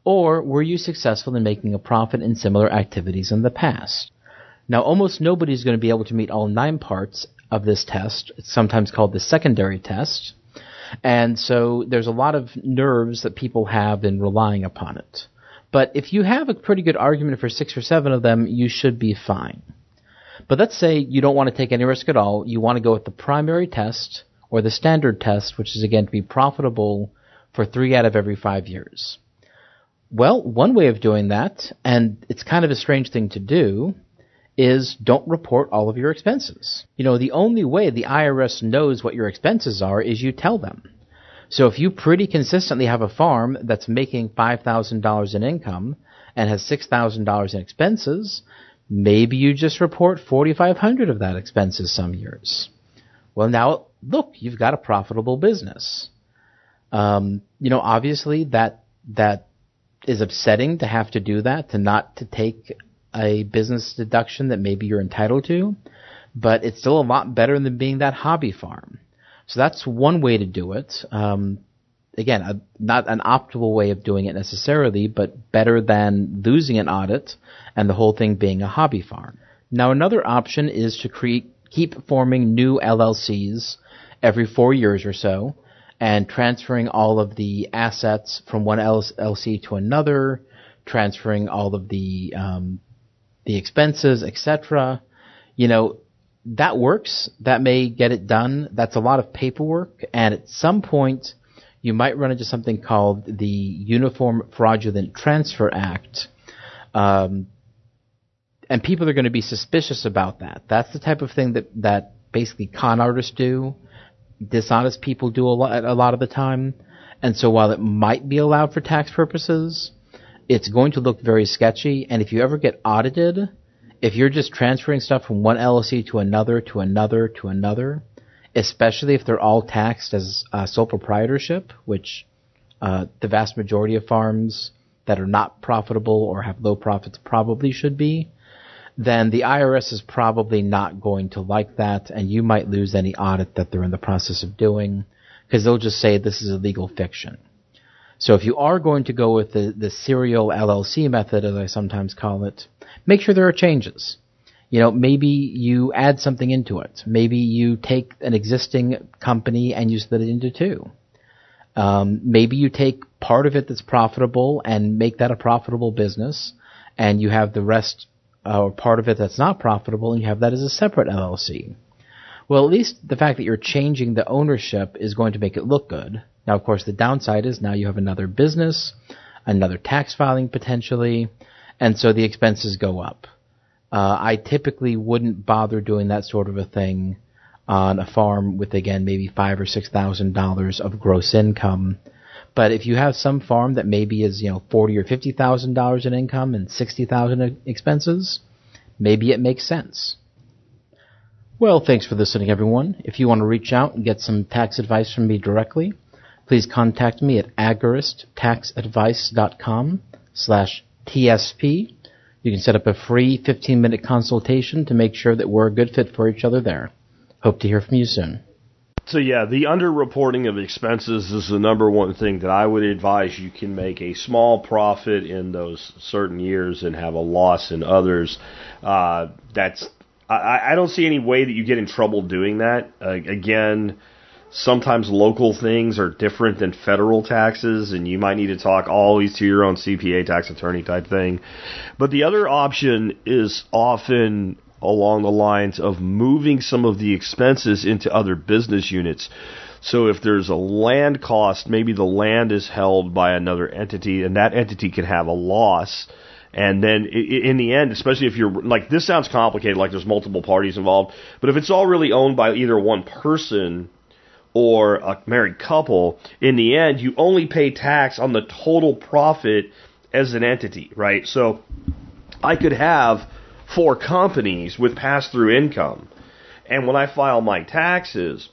Or were you successful in making a profit in similar activities in the past? Now, almost nobody is going to be able to meet all nine parts of this test. It's sometimes called the secondary test. And so there's a lot of nerves that people have in relying upon it. But if you have a pretty good argument for six or seven of them, you should be fine. But let's say you don't want to take any risk at all. You want to go with the primary test or the standard test, which is, again, to be profitable for three out of every five years. Well, one way of doing that, and it's kind of a strange thing to do, is don't report all of your expenses. You know, the only way the I R S knows what your expenses are is you tell them. So if you pretty consistently have a farm that's making five thousand dollars in income and has six thousand dollars in expenses, maybe you just report four thousand five hundred dollars of that expenses some years. Well, now, look, you've got a profitable business. Um, you know, obviously that that is upsetting to have to do that, to not to take a business deduction that maybe you're entitled to, but it's still a lot better than being that hobby farm. So that's one way to do it. Um, again, a, not an optimal way of doing it necessarily, but better than losing an audit and the whole thing being a hobby farm. Now, another option is to create, keep forming new L L Cs every four years or so and transferring all of the assets from one L L C to another, transferring all of the um, the expenses, et cetera. You know, that works. That may get it done. That's a lot of paperwork. And at some point, you might run into something called the Uniform Fraudulent Transfer Act. Um, and people are going to be suspicious about that. That's the type of thing that, that basically con artists do. Dishonest people do a lot, a lot of the time. And so while it might be allowed for tax purposes, it's going to look very sketchy, and if you ever get audited, if you're just transferring stuff from one L L C to another, to another, to another, especially if they're all taxed as uh, sole proprietorship, which uh, the vast majority of farms that are not profitable or have low profits probably should be, then the I R S is probably not going to like that, and you might lose any audit that they're in the process of doing, because they'll just say this is a legal fiction. So if you are going to go with the, the serial L L C method, as I sometimes call it, make sure there are changes. You know, maybe you add something into it. Maybe you take an existing company and you split it into two. Um, maybe you take part of it that's profitable and make that a profitable business, and you have the rest uh, or part of it that's not profitable, and you have that as a separate L L C. Well, at least the fact that you're changing the ownership is going to make it look good. Now, of course, the downside is now you have another business, another tax filing potentially, and so the expenses go up. Uh, I typically wouldn't bother doing that sort of a thing on a farm with, again, maybe five or six thousand dollars of gross income. But if you have some farm that maybe is, you know, forty or fifty thousand dollars in income and sixty thousand in expenses, maybe it makes sense. Well, thanks for listening, everyone. If you want to reach out and get some tax advice from me directly, please contact me at agoristaxadvice.com slash TSP. You can set up a free fifteen-minute consultation to make sure that we're a good fit for each other there. Hope to hear from you soon. So yeah, the underreporting of expenses is the number one thing that I would advise. You can make a small profit in those certain years and have a loss in others. Uh, that's I, I don't see any way that you get in trouble doing that. Uh, again, sometimes local things are different than federal taxes, and you might need to talk always to your own C P A, tax attorney type thing. But the other option is often along the lines of moving some of the expenses into other business units. So if there's a land cost, maybe the land is held by another entity, and that entity can have a loss. And then in the end, especially if you're, like, this sounds complicated, like there's multiple parties involved, but if it's all really owned by either one person or a married couple, in the end, you only pay tax on the total profit as an entity, right? So I could have four companies with pass-through income, and when I file my taxes,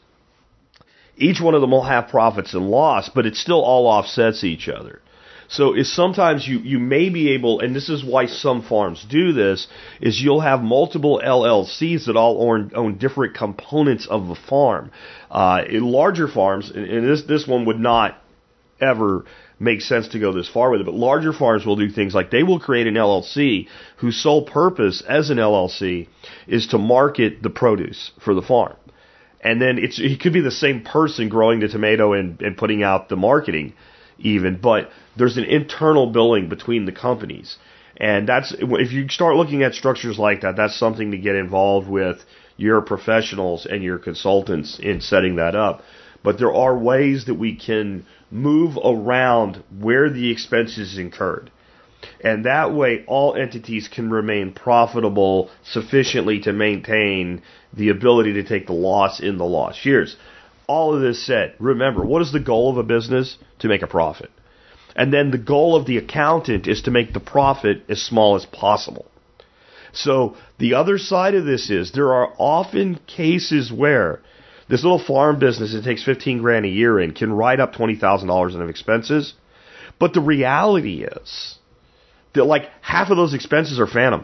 each one of them will have profits and loss, but it still all offsets each other. So is sometimes you, you may be able, and this is why some farms do this, is you'll have multiple L L Cs that all own, own different components of the farm. Uh, in larger farms, and this this one would not ever make sense to go this far with it. But larger farms will do things like they will create an L L C whose sole purpose as an L L C is to market the produce for the farm. And then it's, it could be the same person growing the tomato and, and putting out the marketing even, but there's an internal billing between the companies. And that's, if you start looking at structures like that, that's something to get involved with your professionals and your consultants in setting that up. But there are ways that we can move around where the expense is incurred. And that way, all entities can remain profitable sufficiently to maintain the ability to take the loss in the loss years. All of this said, remember, what is the goal of a business? To make a profit. And then the goal of the accountant is to make the profit as small as possible. So the other side of this is there are often cases where this little farm business that takes fifteen grand a year in can write up twenty thousand dollars in expenses. But the reality is that like half of those expenses are phantom.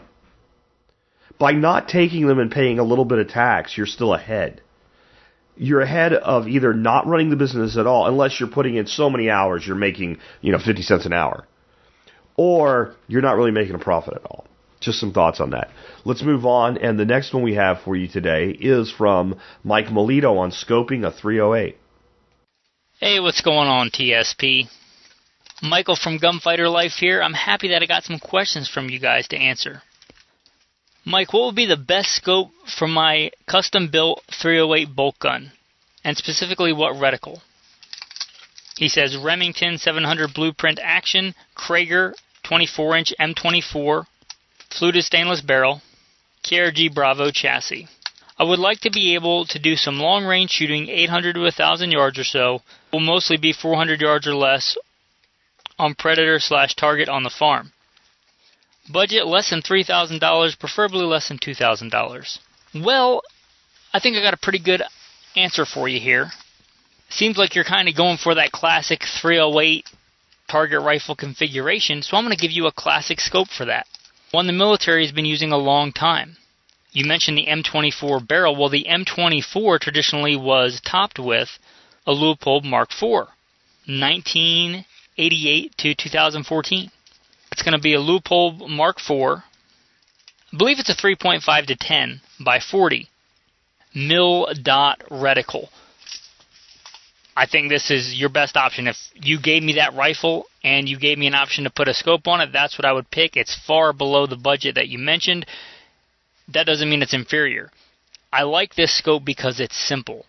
By not taking them and paying a little bit of tax, you're still ahead. You're ahead of either not running the business at all, unless you're putting in so many hours you're making, you know, fifty cents an hour. Or you're not really making a profit at all. Just some thoughts on that. Let's move on, and the next one we have for you today is from Mike Melito on scoping a three oh eight. Hey, what's going on, T S P? Michael from Gunfighter Life here. I'm happy that I got some questions from you guys to answer. Mike, what would be the best scope for my custom-built three oh eight bolt gun, and specifically what reticle? He says Remington seven hundred Blueprint Action, Krager twenty-four inch M twenty-four, fluted stainless barrel, K R G Bravo chassis. I would like to be able to do some long-range shooting, eight hundred to one thousand yards or so. Will mostly be four hundred yards or less on Predator slash Target on the farm. Budget less than three thousand dollars, preferably less than two thousand dollars. Well, I think I got a pretty good answer for you here. Seems like you're kind of going for that classic three oh eight target rifle configuration, so I'm going to give you a classic scope for that. One the military has been using a long time. You mentioned the M twenty-four barrel. Well, the M twenty-four traditionally was topped with a Leupold Mark four, nineteen eighty-eight to two thousand fourteen. It's going to be a Leupold Mark four. I believe it's a three point five to ten by forty mil dot reticle. I think this is your best option. If you gave me that rifle and you gave me an option to put a scope on it, that's what I would pick. It's far below the budget that you mentioned. That doesn't mean it's inferior. I like this scope because it's simple.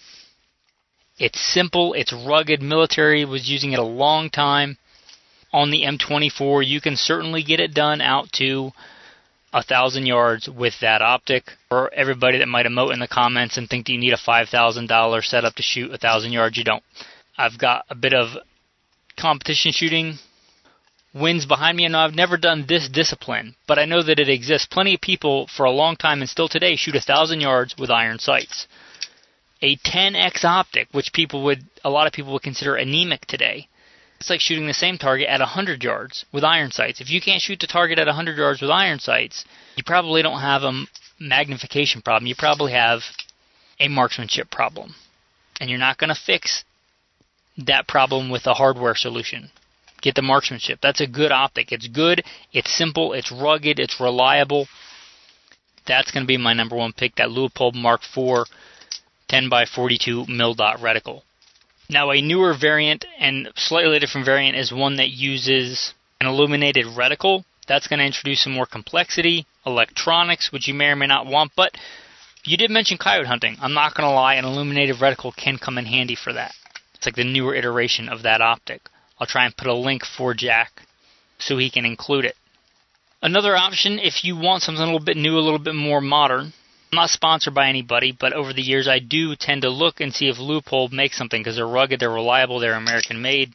It's simple, it's rugged. Military was using it a long time. On the M twenty-four, you can certainly get it done out to a thousand yards with that optic. For everybody that might emote in the comments and think that you need a five thousand dollars setup to shoot a thousand yards, you don't. I've got a bit of competition shooting wins behind me, and I've never done this discipline, but I know that it exists. Plenty of people for a long time and still today shoot a thousand yards with iron sights. A ten X optic, which people would, a lot of people would consider anemic today. It's like shooting the same target at one hundred yards with iron sights. If you can't shoot the target at one hundred yards with iron sights, you probably don't have a magnification problem. You probably have a marksmanship problem. And you're not going to fix that problem with a hardware solution. Get the marksmanship. That's a good optic. It's good, it's simple, it's rugged, it's reliable. That's going to be my number one pick, that Leupold Mark four ten by forty-two mil dot reticle. Now, a newer variant and slightly different variant is one that uses an illuminated reticle. That's going to introduce some more complexity, electronics, which you may or may not want. But you did mention coyote hunting. I'm not going to lie, an illuminated reticle can come in handy for that. It's like the newer iteration of that optic. I'll try and put a link for Jack so he can include it. Another option, if you want something a little bit new, a little bit more modern, I'm not sponsored by anybody, but over the years I do tend to look and see if Leupold makes something because they're rugged, they're reliable, they're American-made.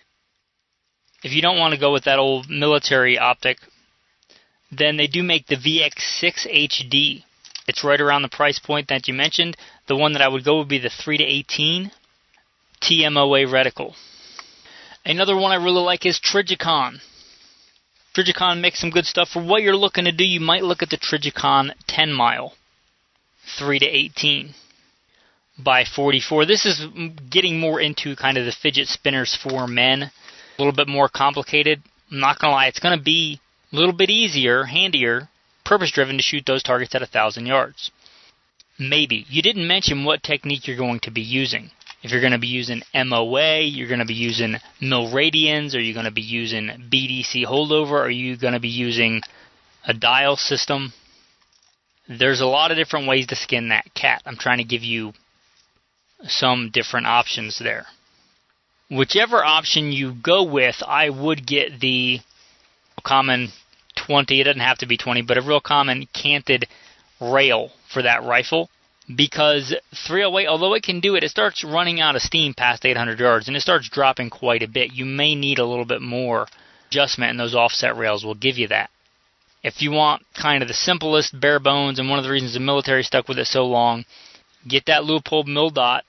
If you don't want to go with that old military optic, then they do make the V X six H D. It's right around the price point that you mentioned. The one that I would go would be the three to eighteen T M O A reticle. Another one I really like is Trijicon. Trijicon makes some good stuff. For what you're looking to do, you might look at the Trijicon ten mile. three to eighteen by forty-four. This is getting more into kind of the fidget spinners for men. a little bit more complicated. I'm not going to lie, it's going to be a little bit easier, handier, purpose-driven to shoot those targets at one thousand yards. Maybe. You didn't mention what technique you're going to be using. If you're going to be using M O A, you're going to be using Milradians, are you going to be using B D C holdover, are you going to be using a dial system? There's a lot of different ways to skin that cat. I'm trying to give you some different options there. Whichever option you go with, I would get the common twenty, it doesn't have to be twenty, but a real common canted rail for that rifle. Because three oh eight, although it can do it, it starts running out of steam past eight hundred yards, and it starts dropping quite a bit. You may need a little bit more adjustment, and those offset rails will give you that. If you want kind of the simplest, bare bones, and one of the reasons the military stuck with it so long, get that Leupold Mil-Dot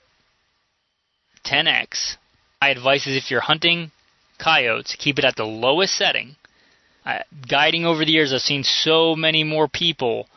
ten X. My advice is if you're hunting coyotes, keep it at the lowest setting. Uh, guiding over the years, I've seen so many more people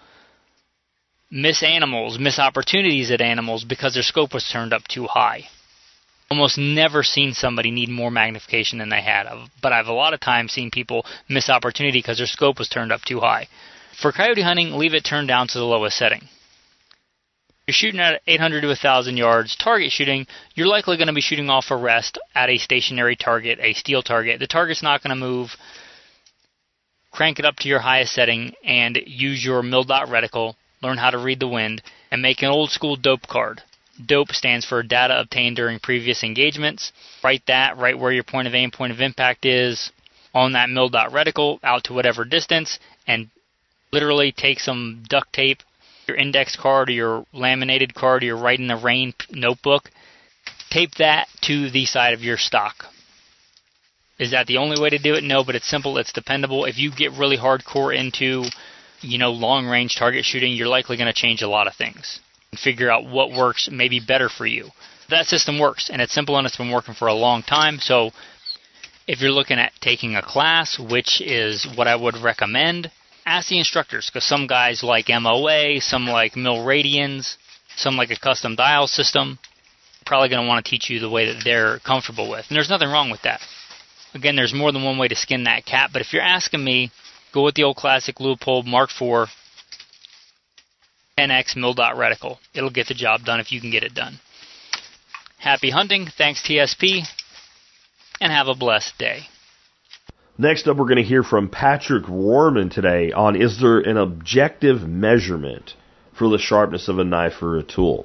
miss animals, miss opportunities at animals because their scope was turned up too high. Almost never seen somebody need more magnification than they had. But I've a lot of times seen people miss opportunity because their scope was turned up too high. For coyote hunting, leave it turned down to the lowest setting. You're shooting at eight hundred to one thousand yards. Target shooting, you're likely going to be shooting off a rest at a stationary target, a steel target. The target's not going to move. Crank it up to your highest setting and use your Mil-Dot reticle. Learn how to read the wind, and make an old-school DOPE card. DOPE stands for data obtained during previous engagements. Write that right where your point of aim, point of impact is on that Mil-Dot reticle out to whatever distance, and literally take some duct tape, your index card or your laminated card or your Write in the Rain notebook, tape that to the side of your stock. Is that the only way to do it? No, but it's simple, it's dependable. If you get really hardcore into you know, long-range target shooting, you're likely going to change a lot of things and figure out what works maybe better for you. That system works, and it's simple, and it's been working for a long time. So if you're looking at taking a class, which is what I would recommend, ask the instructors, because some guys like M O A, some like Milradians, some like a custom dial system. Probably going to want to teach you the way that they're comfortable with. And there's nothing wrong with that. Again, there's more than one way to skin that cat, but if you're asking me, go with the old classic Leupold Mark four ten X Mil-Dot reticle. It'll get the job done if you can get it done. Happy hunting. Thanks, T S P. And have a blessed day. Next up, we're going to hear from Patrick Warman today on is there an objective measurement for the sharpness of a knife or a tool?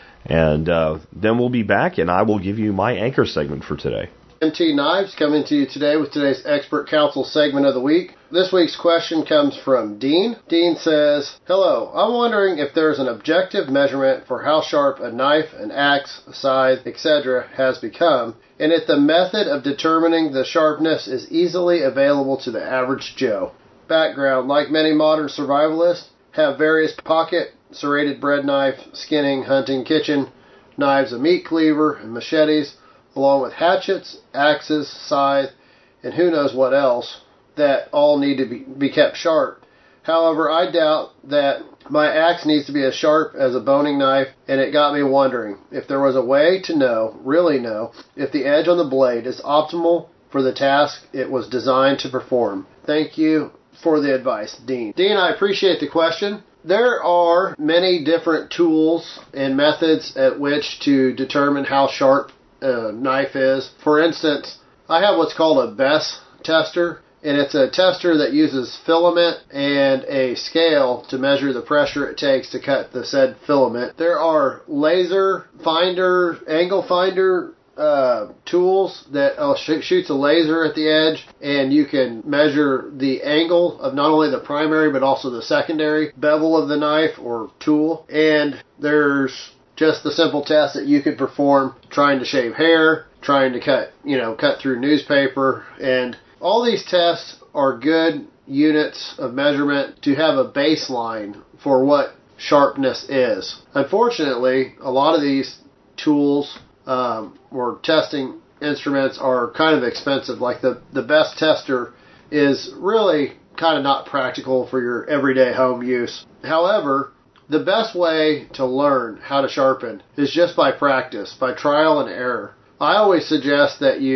And uh, then we'll be back, and I will give you my anchor segment for today. M T Knives coming to you today with today's Expert Council segment of the week. This week's question comes from Dean. Dean says, hello, I'm wondering if there's an objective measurement for how sharp a knife, an axe, a scythe, et cetera has become, and if the method of determining the sharpness is easily available to the average Joe. Background, like many modern survivalists, have various pocket, serrated bread knife, skinning, hunting, kitchen, knives, a meat cleaver, and machetes, along with hatchets, axes, scythe, and who knows what else, that all need to be, be kept sharp. However, I doubt that my axe needs to be as sharp as a boning knife, and it got me wondering if there was a way to know, really know, if the edge on the blade is optimal for the task it was designed to perform. Thank you for the advice, Dean. Dean, I appreciate the question. There are many different tools and methods at which to determine how sharp a knife is. For instance, I have what's called a Bess tester, and it's a tester that uses filament and a scale to measure the pressure it takes to cut the said filament. There are laser finder, angle finder uh, tools that uh, sh- shoots a laser at the edge, and you can measure the angle of not only the primary but also the secondary bevel of the knife or tool. And there's just the simple test that you could perform trying to shave hair, trying to cut, you know, cut through newspaper. And all these tests are good units of measurement to have a baseline for what sharpness is. Unfortunately, a lot of these tools um, or testing instruments are kind of expensive. Like the, the Bess tester is really kind of not practical for your everyday home use. However, the best way to learn how to sharpen is just by practice, by trial and error. I always suggest that you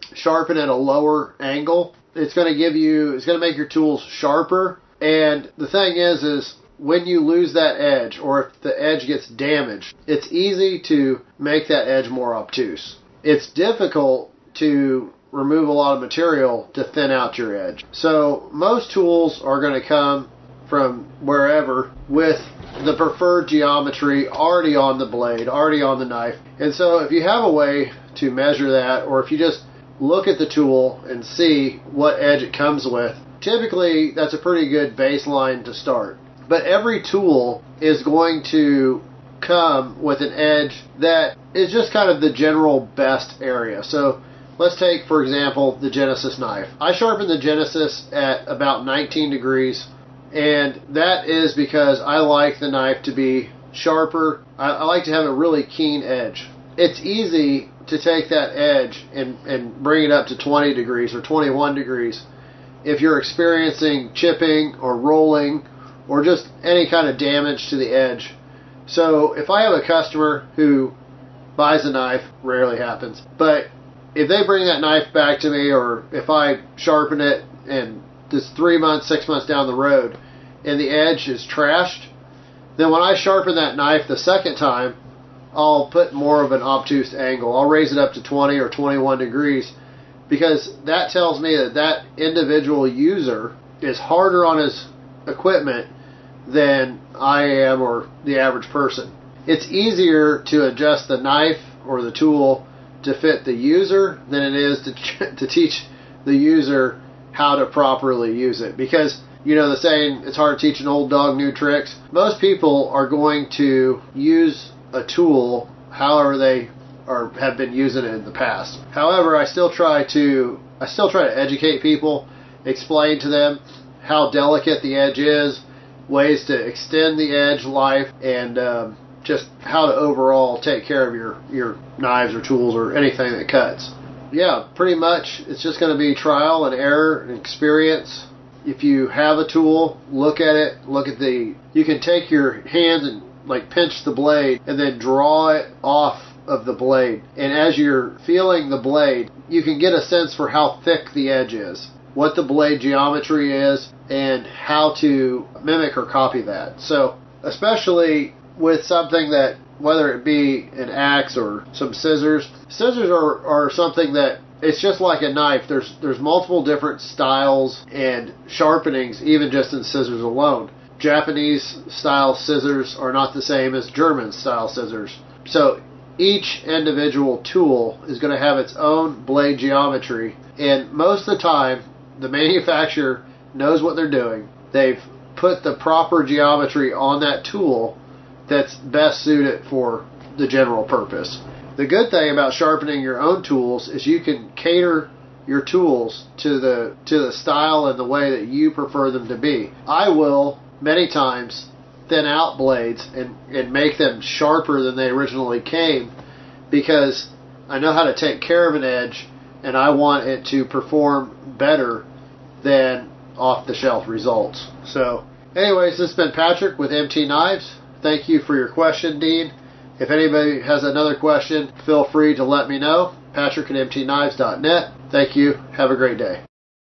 sharpen at a lower angle. It's going to give you, it's going to make your tools sharper. And the thing is, is when you lose that edge, or if the edge gets damaged, it's easy to make that edge more obtuse. It's difficult to remove a lot of material to thin out your edge. So most tools are going to come from wherever with the preferred geometry already on the blade, already on the knife. And so if you have a way to measure that, or if you just look at the tool and see what edge it comes with, typically that's a pretty good baseline to start. But every tool is going to come with an edge that is just kind of the general best area. So let's take, for example, the Genesis knife. I sharpen the Genesis at about nineteen degrees, and that is because I like the knife to be sharper. I, I like to have a really keen edge. It's easy to take that edge and, and bring it up to twenty degrees or twenty-one degrees if you're experiencing chipping or rolling or just any kind of damage to the edge. So if I have a customer who buys a knife, rarely happens, but if they bring that knife back to me, or if I sharpen it and it's three months, six months down the road and the edge is trashed, then when I sharpen that knife the second time, I'll put more of an obtuse angle. I'll raise it up to twenty or twenty-one degrees, because that tells me that that individual user is harder on his equipment than I am or the average person. It's easier to adjust the knife or the tool to fit the user than it is to to teach the user how to properly use it. Because, you know, the saying, it's hard to teach an old dog new tricks. Most people are going to use a tool however they are have been using it in the past. However, I still try to I still try to educate people, explain to them how delicate the edge is, ways to extend the edge life, and um, just how to overall take care of your, your knives or tools or anything that cuts. Yeah, pretty much it's just going to be trial and error and experience. If you have a tool, look at it, look at the, you can take your hands and like pinch the blade and then draw it off of the blade. And as you're feeling the blade, you can get a sense for how thick the edge is, what the blade geometry is, and how to mimic or copy that. So especially with something that, whether it be an axe or some scissors, scissors are, are something that it's just like a knife. There's there's multiple different styles and sharpenings, even just in scissors alone. Japanese style scissors are not the same as German style scissors. So each individual tool is going to have its own blade geometry, and most of the time the manufacturer knows what they're doing. They've put the proper geometry on that tool that's best suited for the general purpose. The good thing about sharpening your own tools is you can cater your tools to the to the style and the way that you prefer them to be. I will many times thin out blades and, and make them sharper than they originally came, because I know how to take care of an edge and I want it to perform better than off-the-shelf results. So anyways, this has been Patrick with M T Knives. Thank you for your question, Dean. If anybody has another question, feel free to let me know. Patrick at M T knives dot net. Thank you. Have a great day.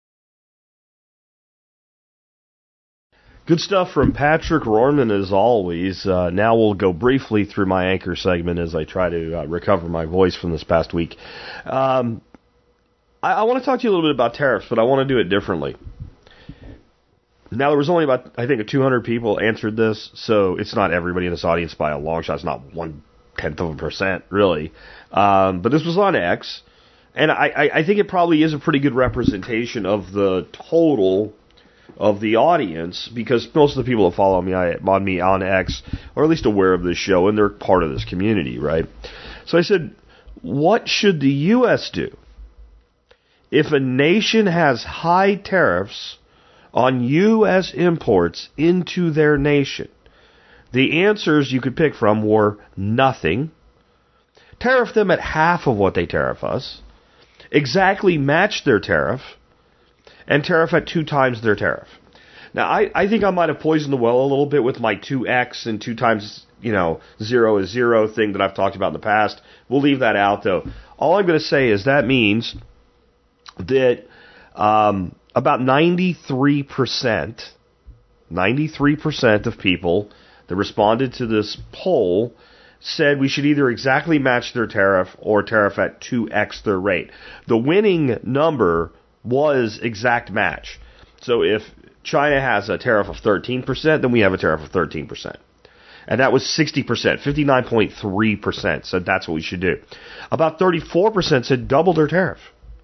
Good stuff from Patrick Rorman, as always. Uh, now we'll go briefly through my anchor segment as I try to uh, recover my voice from this past week. Um, I, I want to talk to you a little bit about tariffs, but I want to do it differently. Now, there was only about, I think, two hundred people answered this, so it's not everybody in this audience by a long shot. It's not one-tenth of a percent, really. Um, but this was on X, and I, I, I think it probably is a pretty good representation of the total of the audience, because most of the people that follow me on me on X are at least aware of this show, and they're part of this community, right? So I said, what should the U S do if a nation has high tariffs on U S imports into their nation? The answers you could pick from were nothing, tariff them at half of what they tariff us, exactly match their tariff, and tariff at two times their tariff. Now, I, I think I might have poisoned the well a little bit with my two X and two times, you know, zero is zero thing that I've talked about in the past. We'll leave that out, though. All I'm going to say is that means that um, about ninety-three percent, ninety-three percent of people that responded to this poll said we should either exactly match their tariff or tariff at two x their rate. The winning number was exact match. So if China has a tariff of thirteen percent, then we have a tariff of thirteen percent. And that was sixty percent. fifty-nine point three percent said that's what we should do. About thirty-four percent said double their tariff.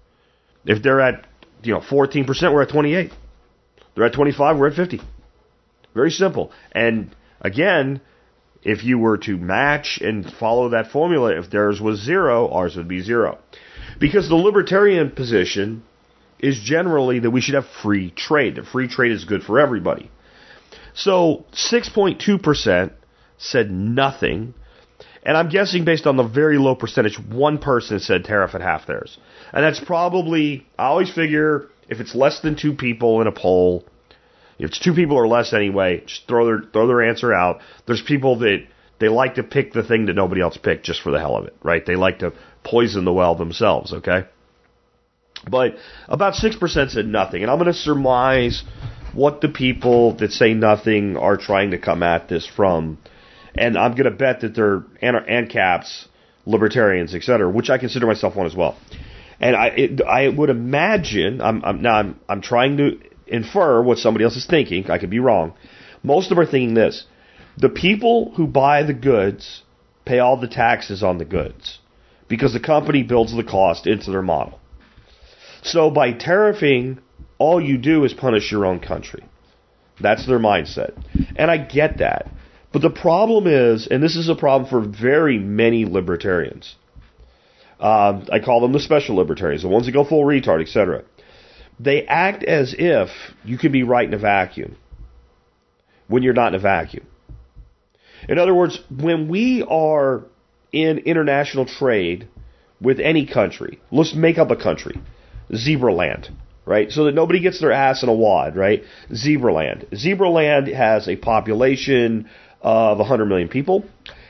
If they're at, you know, fourteen percent, we're at twenty-eight. They're at twenty-five, we're at fifty. Very simple. And again, if you were to match and follow that formula, if theirs was zero, ours would be zero. Because the libertarian position is generally that we should have free trade. That free trade is good for everybody. So six point two percent said nothing. And I'm guessing based on the very low percentage, one person said tariff at half theirs. And that's probably, I always figure, if it's less than two people in a poll, if it's two people or less anyway, just throw their throw their answer out. There's people that they like to pick the thing that nobody else picked just for the hell of it, right? They like to poison the well themselves, okay? But about six percent said nothing. And I'm going to surmise what the people that say nothing are trying to come at this from. And I'm going to bet that they're ANCAPs, libertarians, et cetera, which I consider myself one as well. And I it, I would imagine, I'm, I'm, now I'm, I'm trying to infer what somebody else is thinking. I could be wrong. Most of them are thinking this. The people who buy the goods pay all the taxes on the goods because the company builds the cost into their model. So by tariffing, all you do is punish your own country. That's their mindset. And I get that. But the problem is, and this is a problem for very many libertarians, uh, I call them the special libertarians, the ones that go full retard, et cetera. They act as if you can be right in a vacuum when you're not in a vacuum. In other words, when we are in international trade with any country, let's make up a country, Zebraland, right? So that nobody gets their ass in a wad, right? Zebraland. Zebraland has a population of one hundred million people,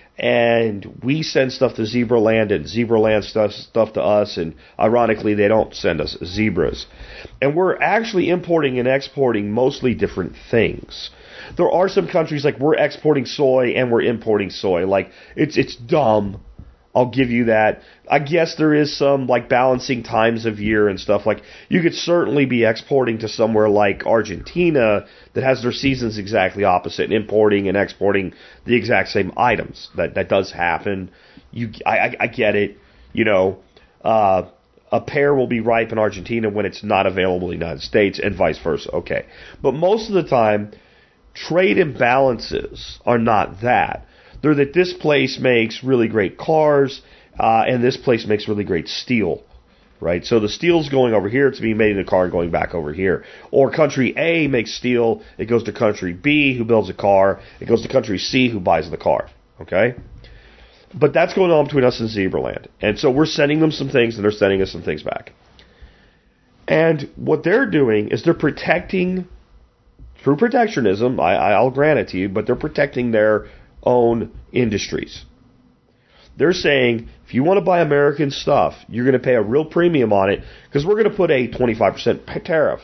and we send stuff to Zebraland, and Zebraland stuff stuff to us, and ironically, they don't send us zebras. And we're actually importing and exporting mostly different things. There are some countries like we're exporting soy and we're importing soy. Like, it's it's dumb. I'll give you that. I guess there is some like balancing times of year and stuff. Like, you could certainly be exporting to somewhere like Argentina that has their seasons exactly opposite, and importing and exporting the exact same items. That that does happen. You, I, I, I get it. You know, uh, a pear will be ripe in Argentina when it's not available in the United States, and vice versa. Okay, but most of the time, trade imbalances are not that. They're that this place makes really great cars, uh, and this place makes really great steel, right? So the steel's going over here, it's being made in a car and going back over here. Or country A makes steel, it goes to country B who builds a car, it goes to country C who buys the car, okay? But that's going on between us and Zebraland. And so we're sending them some things, and they're sending us some things back. And what they're doing is they're protecting, through protectionism, I, I'll grant it to you, but they're protecting their own industries. They're saying, if you want to buy American stuff, you're going to pay a real premium on it because we're going to put a twenty-five percent tariff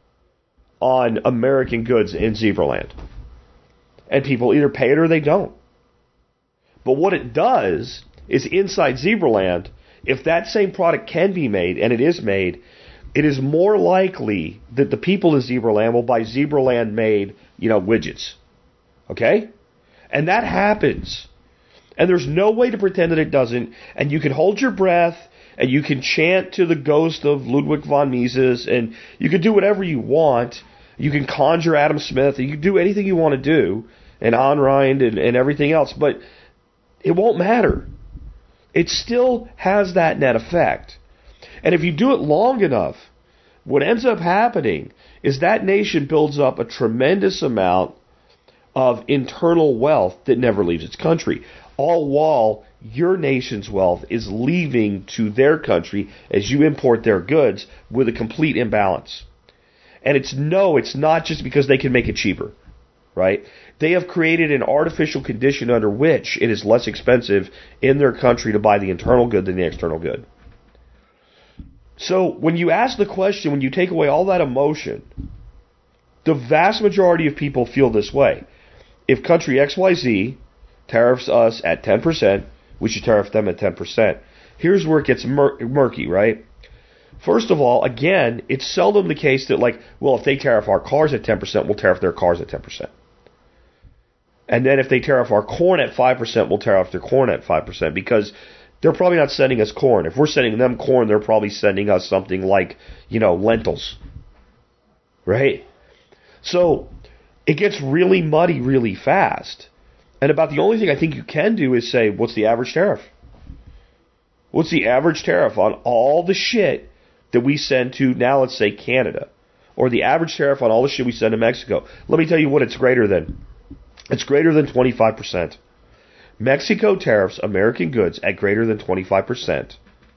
on American goods in Zebraland. And people either pay it or they don't. But what it does is inside Zebraland, if that same product can be made, and it is made, it is more likely that the people in Zebraland will buy Zebraland made, you know, widgets. Okay? And that happens. And there's no way to pretend that it doesn't. And you can hold your breath, and you can chant to the ghost of Ludwig von Mises, and you can do whatever you want. You can conjure Adam Smith, and you can do anything you want to do, and Ayn Rand and, and everything else, but it won't matter. It still has that net effect. And if you do it long enough, what ends up happening is that nation builds up a tremendous amount of internal wealth that never leaves its country, all while your nation's wealth is leaving to their country as you import their goods with a complete imbalance. And it's no, it's not just because they can make it cheaper, right? They have created an artificial condition under which it is less expensive in their country to buy the internal good than the external good. So when you ask the question, when you take away all that emotion, the vast majority of people feel this way. If country X Y Z tariffs us at ten percent, we should tariff them at ten percent. Here's where it gets mur- murky, right? First of all, again, it's seldom the case that, like, well, if they tariff our cars at ten percent, we'll tariff their cars at ten percent. And then if they tariff our corn at five percent, we'll tariff their corn at five percent, because they're probably not sending us corn. If we're sending them corn, they're probably sending us something like, you know, lentils. Right? So it gets really muddy really fast. And about the only thing I think you can do is say, what's the average tariff? What's the average tariff on all the shit that we send to, now let's say, Canada? Or the average tariff on all the shit we send to Mexico? Let me tell you what it's greater than. It's greater than twenty-five percent. Mexico tariffs American goods at greater than twenty-five percent.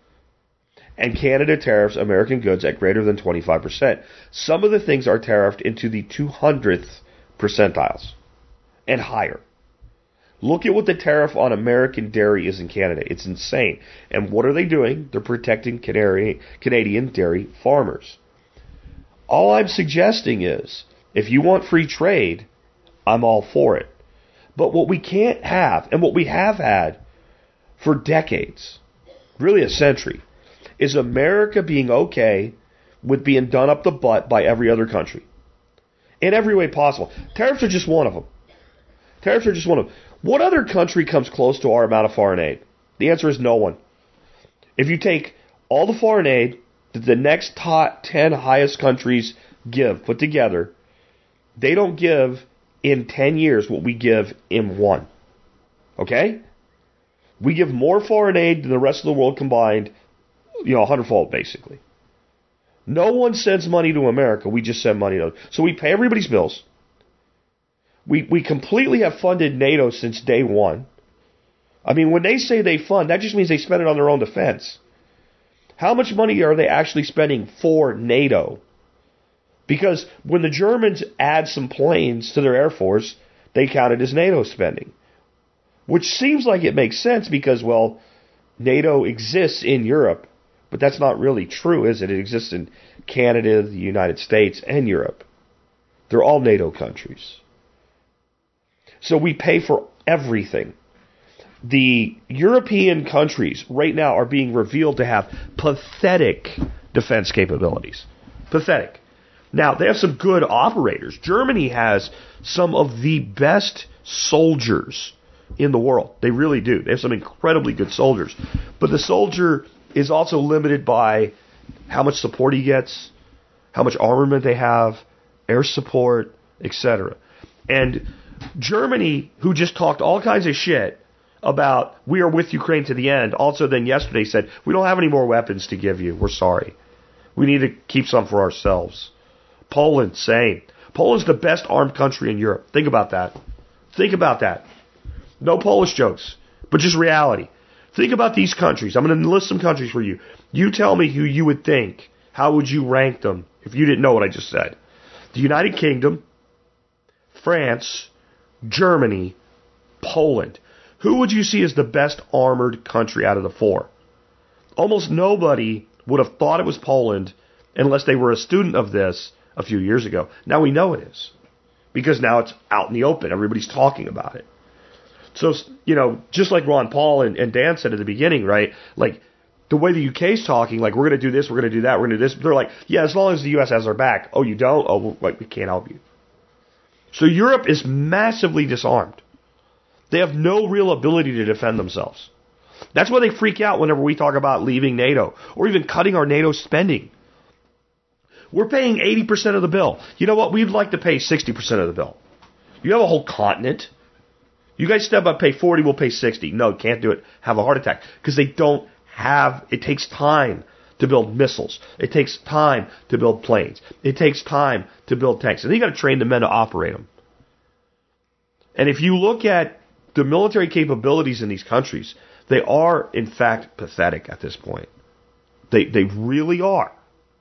And Canada tariffs American goods at greater than twenty-five percent. Some of the things are tariffed into the two hundredth percentiles and higher. Look at what the tariff on American dairy is in Canada. It's insane. And what are they doing? They're protecting Canadian dairy farmers. All I'm suggesting is, if you want free trade, I'm all for it. But what we can't have, and what we have had for decades, really a century, is America being okay with being done up the butt by every other country. In every way possible. Tariffs are just one of them. Tariffs are just one of them. What other country comes close to our amount of foreign aid? The answer is no one. If you take all the foreign aid that the next top ten highest countries give put together, they don't give in ten years what we give in one. Okay? We give more foreign aid than the rest of the world combined, you know, a hundredfold basically. No one sends money to America. We just send money to them. So we pay everybody's bills. We we completely have funded NATO since day one. I mean, when they say they fund, that just means they spend it on their own defense. How much money are they actually spending for NATO? Because when the Germans add some planes to their Air Force, they count it as NATO spending. Which seems like it makes sense because, well, NATO exists in Europe. But that's not really true, is it? It exists in Canada, the United States, and Europe. They're all NATO countries. So we pay for everything. The European countries right now are being revealed to have pathetic defense capabilities. Pathetic. Now, they have some good operators. Germany has some of the best soldiers in the world. They really do. They have some incredibly good soldiers. But the soldier is also limited by how much support he gets, how much armament they have, air support, et cetera. And Germany, who just talked all kinds of shit about we are with Ukraine to the end, also then yesterday said, we don't have any more weapons to give you. We're sorry. We need to keep some for ourselves. Poland, same. Poland's the best armed country in Europe. Think about that. Think about that. No Polish jokes, but just reality. Think about these countries. I'm going to list some countries for you. You tell me who you would think. How would you rank them if you didn't know what I just said? The United Kingdom, France, Germany, Poland. Who would you see as the best armored country out of the four? Almost nobody would have thought it was Poland unless they were a student of this a few years ago. Now we know it is. Because now it's out in the open. Everybody's talking about it. So, you know, just like Ron Paul and, and Dan said at the beginning, right? Like, the way the U K's talking, like, we're going to do this, we're going to do that, we're going to do this. They're like, yeah, as long as the U S has our back. Oh, you don't? Oh, well, like, we can't help you. So Europe is massively disarmed. They have no real ability to defend themselves. That's why they freak out whenever we talk about leaving NATO or even cutting our NATO spending. We're paying eighty percent of the bill. You know what? We'd like to pay sixty percent of the bill. You have a whole continent. You guys step up, pay forty, we'll pay sixty. No, can't do it. Have a heart attack. Because they don't have, it takes time to build missiles. It takes time to build planes. It takes time to build tanks. And then you got to train the men to operate them. And if you look at the military capabilities in these countries, they are, in fact, pathetic at this point. They, they really are.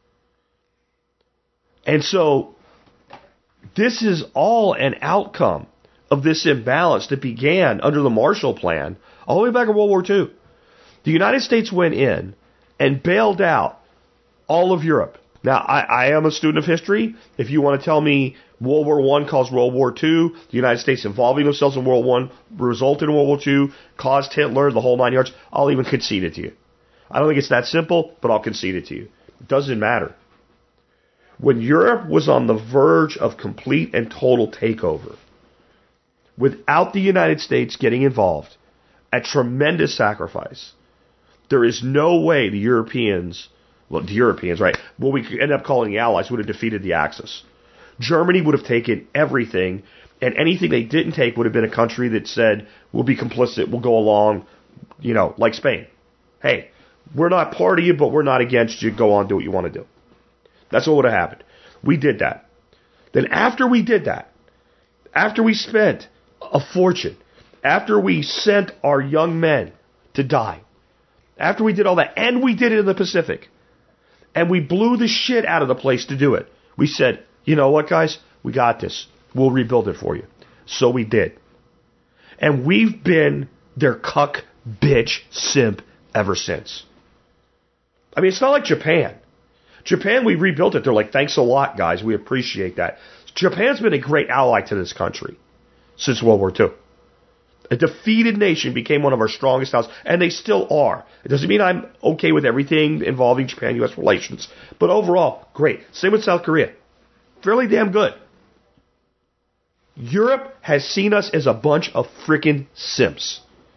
And so, this is all an outcome of this imbalance that began under the Marshall Plan all the way back in World War Two. The United States went in and bailed out All of Europe. Now, I, I am a student of history. If you want to tell me World War One caused World War Two, the United States involving themselves in World War One resulted in World War Two, caused Hitler, the whole nine yards, I'll even concede it to you. I don't think it's that simple, but I'll concede it to you. It doesn't matter. When Europe was on the verge of complete and total takeover, without the United States getting involved, at tremendous sacrifice, there is no way the Europeans... Well, the Europeans, right? What we could end up calling the Allies would have defeated the Axis. Germany would have taken everything, and anything they didn't take would have been a country that said, we'll be complicit, we'll go along, you know, like Spain. Hey, we're not part of you, but we're not against you. Go on, do what you want to do. That's what would have happened. We did that. Then after we did that, after we spent a fortune, after we sent our young men to die, after we did all that, and we did it in the Pacific, and we blew the shit out of the place to do it. We said, you know what, guys? We got this. We'll rebuild it for you. So we did. And we've been their cuck, bitch, simp ever since. I mean, it's not like Japan. Japan, we rebuilt it. They're like, thanks a lot, guys. We appreciate that. Japan's been a great ally to this country since World War Two. A defeated nation became one of our strongest allies, and they still are. It doesn't mean I'm okay with everything involving Japan-U S relations, but overall, great. Same with South Korea. Fairly damn good. Europe has seen us as a bunch of frickin' simps.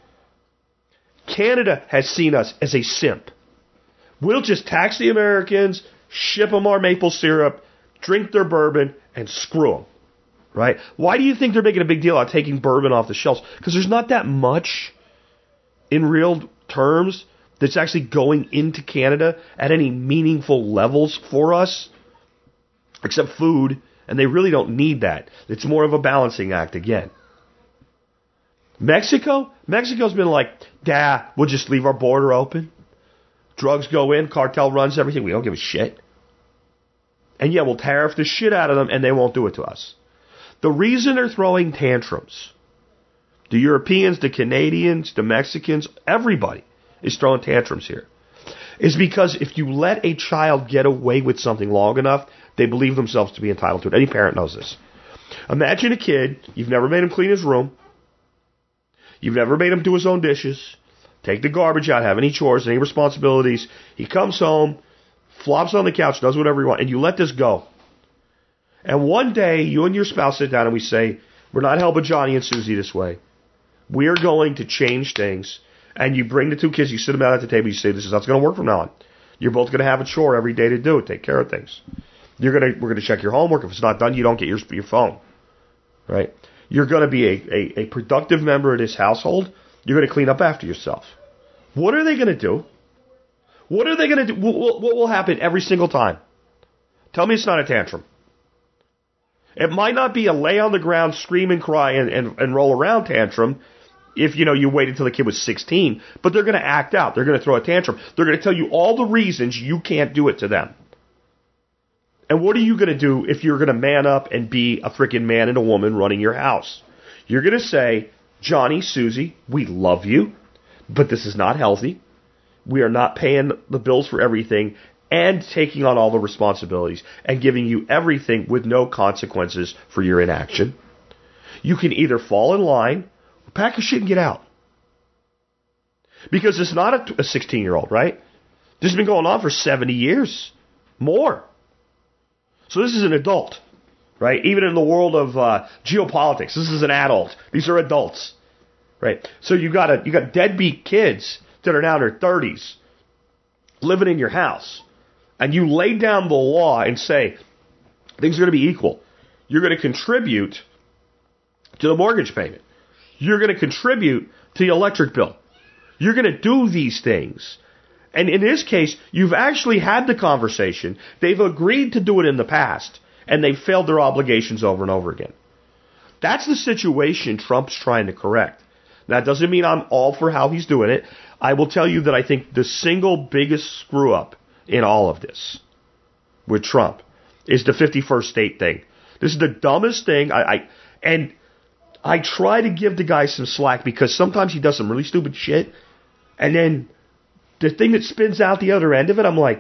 Canada has seen us as a simp. We'll just tax the Americans, ship them our maple syrup, drink their bourbon, and screw them. Right? Why do you think they're making a big deal out of taking bourbon off the shelves? Because there's not that much in real terms that's actually going into Canada at any meaningful levels for us, except food, and they really don't need that. It's more of a balancing act again. Mexico? Mexico's been like, dah, we'll just leave our border open. Drugs go in, cartel runs everything, we don't give a shit. And yeah, we'll tariff the shit out of them, and they won't do it to us. The reason they're throwing tantrums, the Europeans, the Canadians, the Mexicans, everybody is throwing tantrums here, is because if you let a child get away with something long enough, they believe themselves to be entitled to it. Any parent knows this. Imagine a kid, you've never made him clean his room, you've never made him do his own dishes, take the garbage out, have any chores, any responsibilities. He comes home, flops on the couch, does whatever he wants, and you let this go. And one day, you and your spouse sit down and we say, we're not helping Johnny and Susie this way. We are going to change things. And you bring the two kids, you sit them out at the table, you say, this is how it's going to work from now on. You're both going to have a chore every day to do it, take care of things. You're going to, we're going to check your homework. If it's not done, you don't get your, your phone. Right? You're going to be a, a, a productive member of this household. You're going to clean up after yourself. What are they going to do? What are they going to do? What, what will happen every single time? Tell me it's not a tantrum. It might not be a lay on the ground, scream and cry and, and, and roll around tantrum if, you know, you wait until the kid was sixteen, but they're going to act out. They're going to throw a tantrum. They're going to tell you all the reasons you can't do it to them. And what are you going to do if you're going to man up and be a freaking man and a woman running your house? You're going to say, Johnny, Susie, we love you, but this is not healthy. We are not paying the bills for everything and taking on all the responsibilities and giving you everything with no consequences for your inaction. You can either fall in line or pack your shit and get out. Because it's not a sixteen-year-old, right? This has been going on for seventy years. More. So this is an adult, right? Even in the world of uh, geopolitics, this is an adult. These are adults, right? So you got a, you got deadbeat kids that are now in their thirties living in your house. And you lay down the law and say, things are going to be equal. You're going to contribute to the mortgage payment. You're going to contribute to the electric bill. You're going to do these things. And in this case, you've actually had the conversation. They've agreed to do it in the past, and they've failed their obligations over and over again. That's the situation Trump's trying to correct. Now, it doesn't mean I'm all for how he's doing it. I will tell you that I think the single biggest screw-up in all of this with Trump is the fifty-first state thing. This is the dumbest thing. I, I and I try to give the guy some slack because sometimes he does some really stupid shit, and then the thing that spins out the other end of it, I'm like,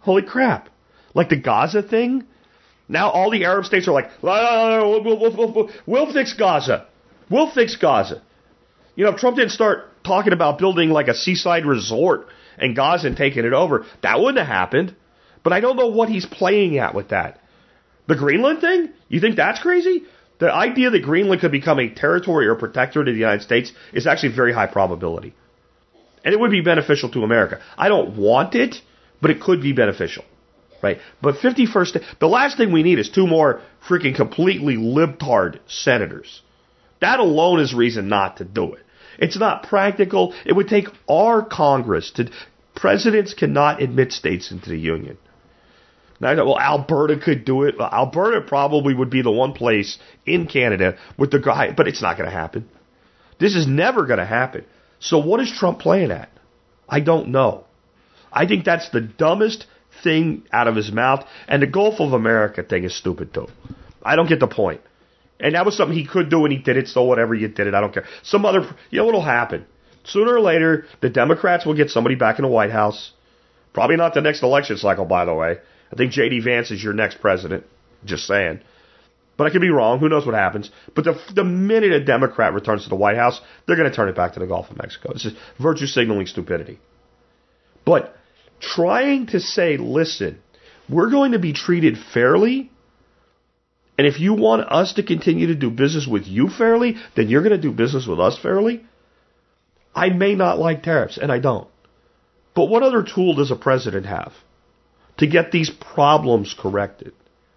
Holy crap. Like the Gaza thing? Now all the Arab states are like, we'll, we'll, we'll, we'll, we'll fix Gaza. We'll fix Gaza. You know, if Trump didn't start talking about building like a seaside resort in Gaza and taking it over, that wouldn't have happened. But I don't know what he's playing at with that. The Greenland thing? You think that's crazy? The idea that Greenland could become a territory or protectorate of the United States is actually very high probability. And it would be beneficial to America. I don't want it, but it could be beneficial. Right? But fifty-first, the last thing we need is two more freaking completely libtard senators. That alone is reason not to do it. It's not practical. It would take our Congress to... Presidents cannot admit states into the Union. Now, well, Alberta could do it. Well, Alberta probably would be the one place in Canada with the guy, but it's not going to happen. This is never going to happen. So what is Trump playing at? I don't know. I think that's the dumbest thing out of his mouth, and the Gulf of America thing is stupid too. I don't get the point. And that was something he could do, and he did it, so whatever, you did it, I don't care. Some other, you know what'll happen? Sooner or later, the Democrats will get somebody back in the White House. Probably not the next election cycle, by the way. I think J D Vance is your next president. Just saying. But I could be wrong. Who knows what happens? But the, the minute a Democrat returns to the White House, they're going to turn it back to the Gulf of Mexico. This is virtue signaling stupidity. But trying to say, listen, we're going to be treated fairly, and if you want us to continue to do business with you fairly, then you're going to do business with us fairly. I may not like tariffs, and I don't. But what other tool does a president have to get these problems corrected?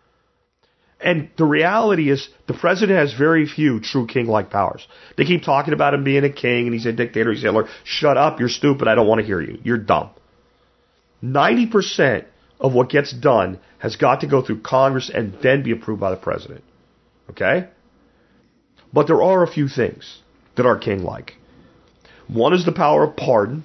And the reality is the president has very few true king-like powers. They keep talking about him being a king, and he's a dictator, he's Hitler. Shut up, you're stupid, I don't want to hear you. You're dumb. ninety percent of what gets done has got to go through Congress and then be approved by the president. Okay? But there are a few things that are king-like. One is the power of pardon.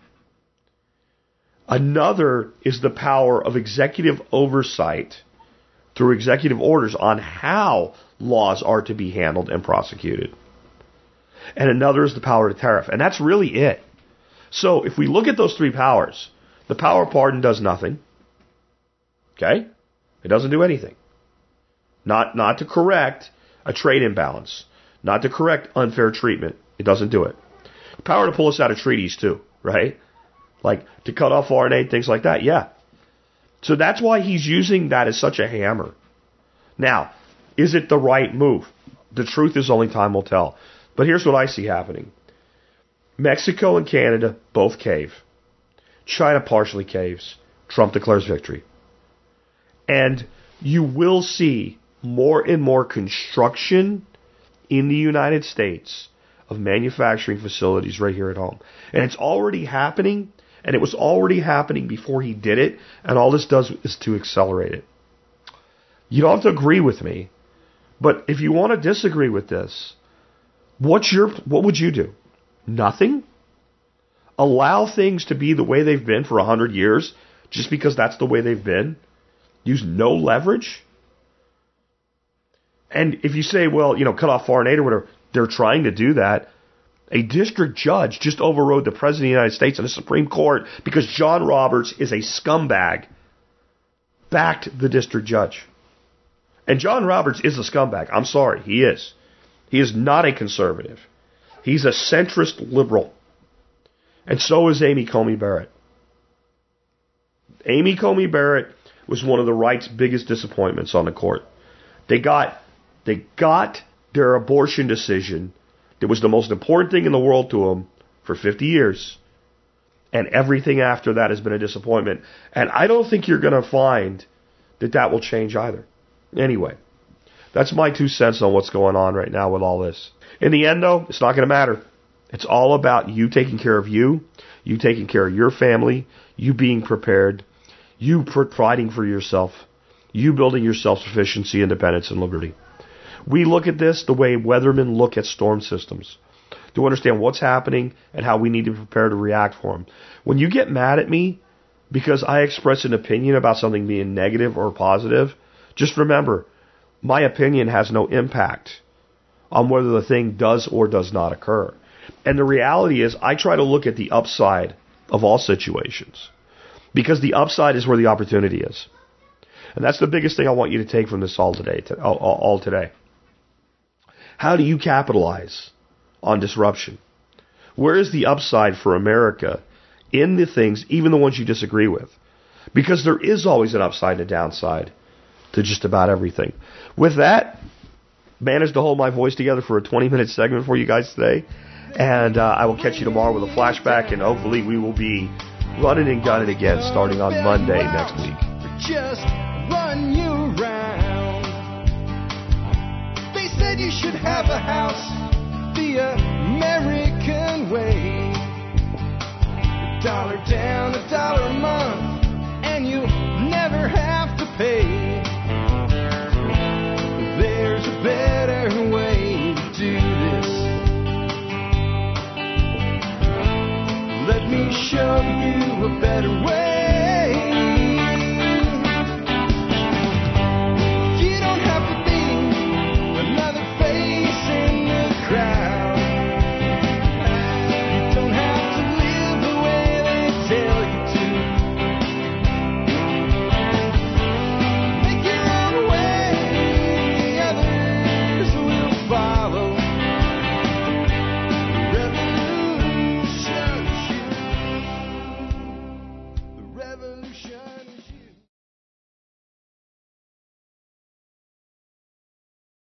Another is the power of executive oversight through executive orders on how laws are to be handled and prosecuted. And another is the power of tariff. And that's really it. So if we look at those three powers, the power of pardon does nothing. Okay? It doesn't do anything. Not, not to correct a trade imbalance. Not to correct unfair treatment. It doesn't do it. The power to pull us out of treaties too, right? Like to cut off foreign aid, things like that. Yeah. So that's why he's using that as such a hammer. Now, is it the right move? The truth is only time will tell. But here's what I see happening. Mexico and Canada both cave. China partially caves. Trump declares victory. And you will see more and more construction in the United States of manufacturing facilities right here at home. And it's already happening, and it was already happening before he did it, and all this does is to accelerate it. You don't have to agree with me, but if you want to disagree with this, what's your what would you do? Nothing? Allow things to be the way they've been for a hundred years just because that's the way they've been? Use no leverage? And if you say, well, you know, cut off foreign aid or whatever, they're trying to do that. A district judge just overrode the President of the United States and the Supreme Court because John Roberts is a scumbag. Backed the district judge. And John Roberts is a scumbag. I'm sorry, he is. He is not a conservative. He's a centrist liberal. And so is Amy Coney Barrett. Amy Coney Barrett was one of the right's biggest disappointments on the court. They got, they got their abortion decision that was the most important thing in the world to them for fifty years. And everything after that has been a disappointment. And I don't think you're going to find that that will change either. Anyway, that's my two cents on what's going on right now with all this. In the end, though, it's not going to matter. It's all about you taking care of you, you taking care of your family, you being prepared, you providing for yourself, you building your self-sufficiency, independence, and liberty. We look at this the way weathermen look at storm systems, to understand what's happening and how we need to prepare to react for them. When you get mad at me because I express an opinion about something being negative or positive, just remember, my opinion has no impact on whether the thing does or does not occur. And the reality is, I try to look at the upside of all situations. Because the upside is where the opportunity is. And that's the biggest thing I want you to take from this all today. All, all today. How do you capitalize on disruption? Where is the upside for America in the things, even the ones you disagree with? Because there is always an upside and a downside to just about everything. With that, managed to hold my voice together for a twenty-minute segment for you guys today. And uh, I will catch you tomorrow with a flashback, and hopefully we will be running and gunning again starting on Monday next week. Just run you round. They said you should have a house the American way. A dollar down, a dollar a month, and you'll never have to pay. There's a better way to do this. Let me show you a better way.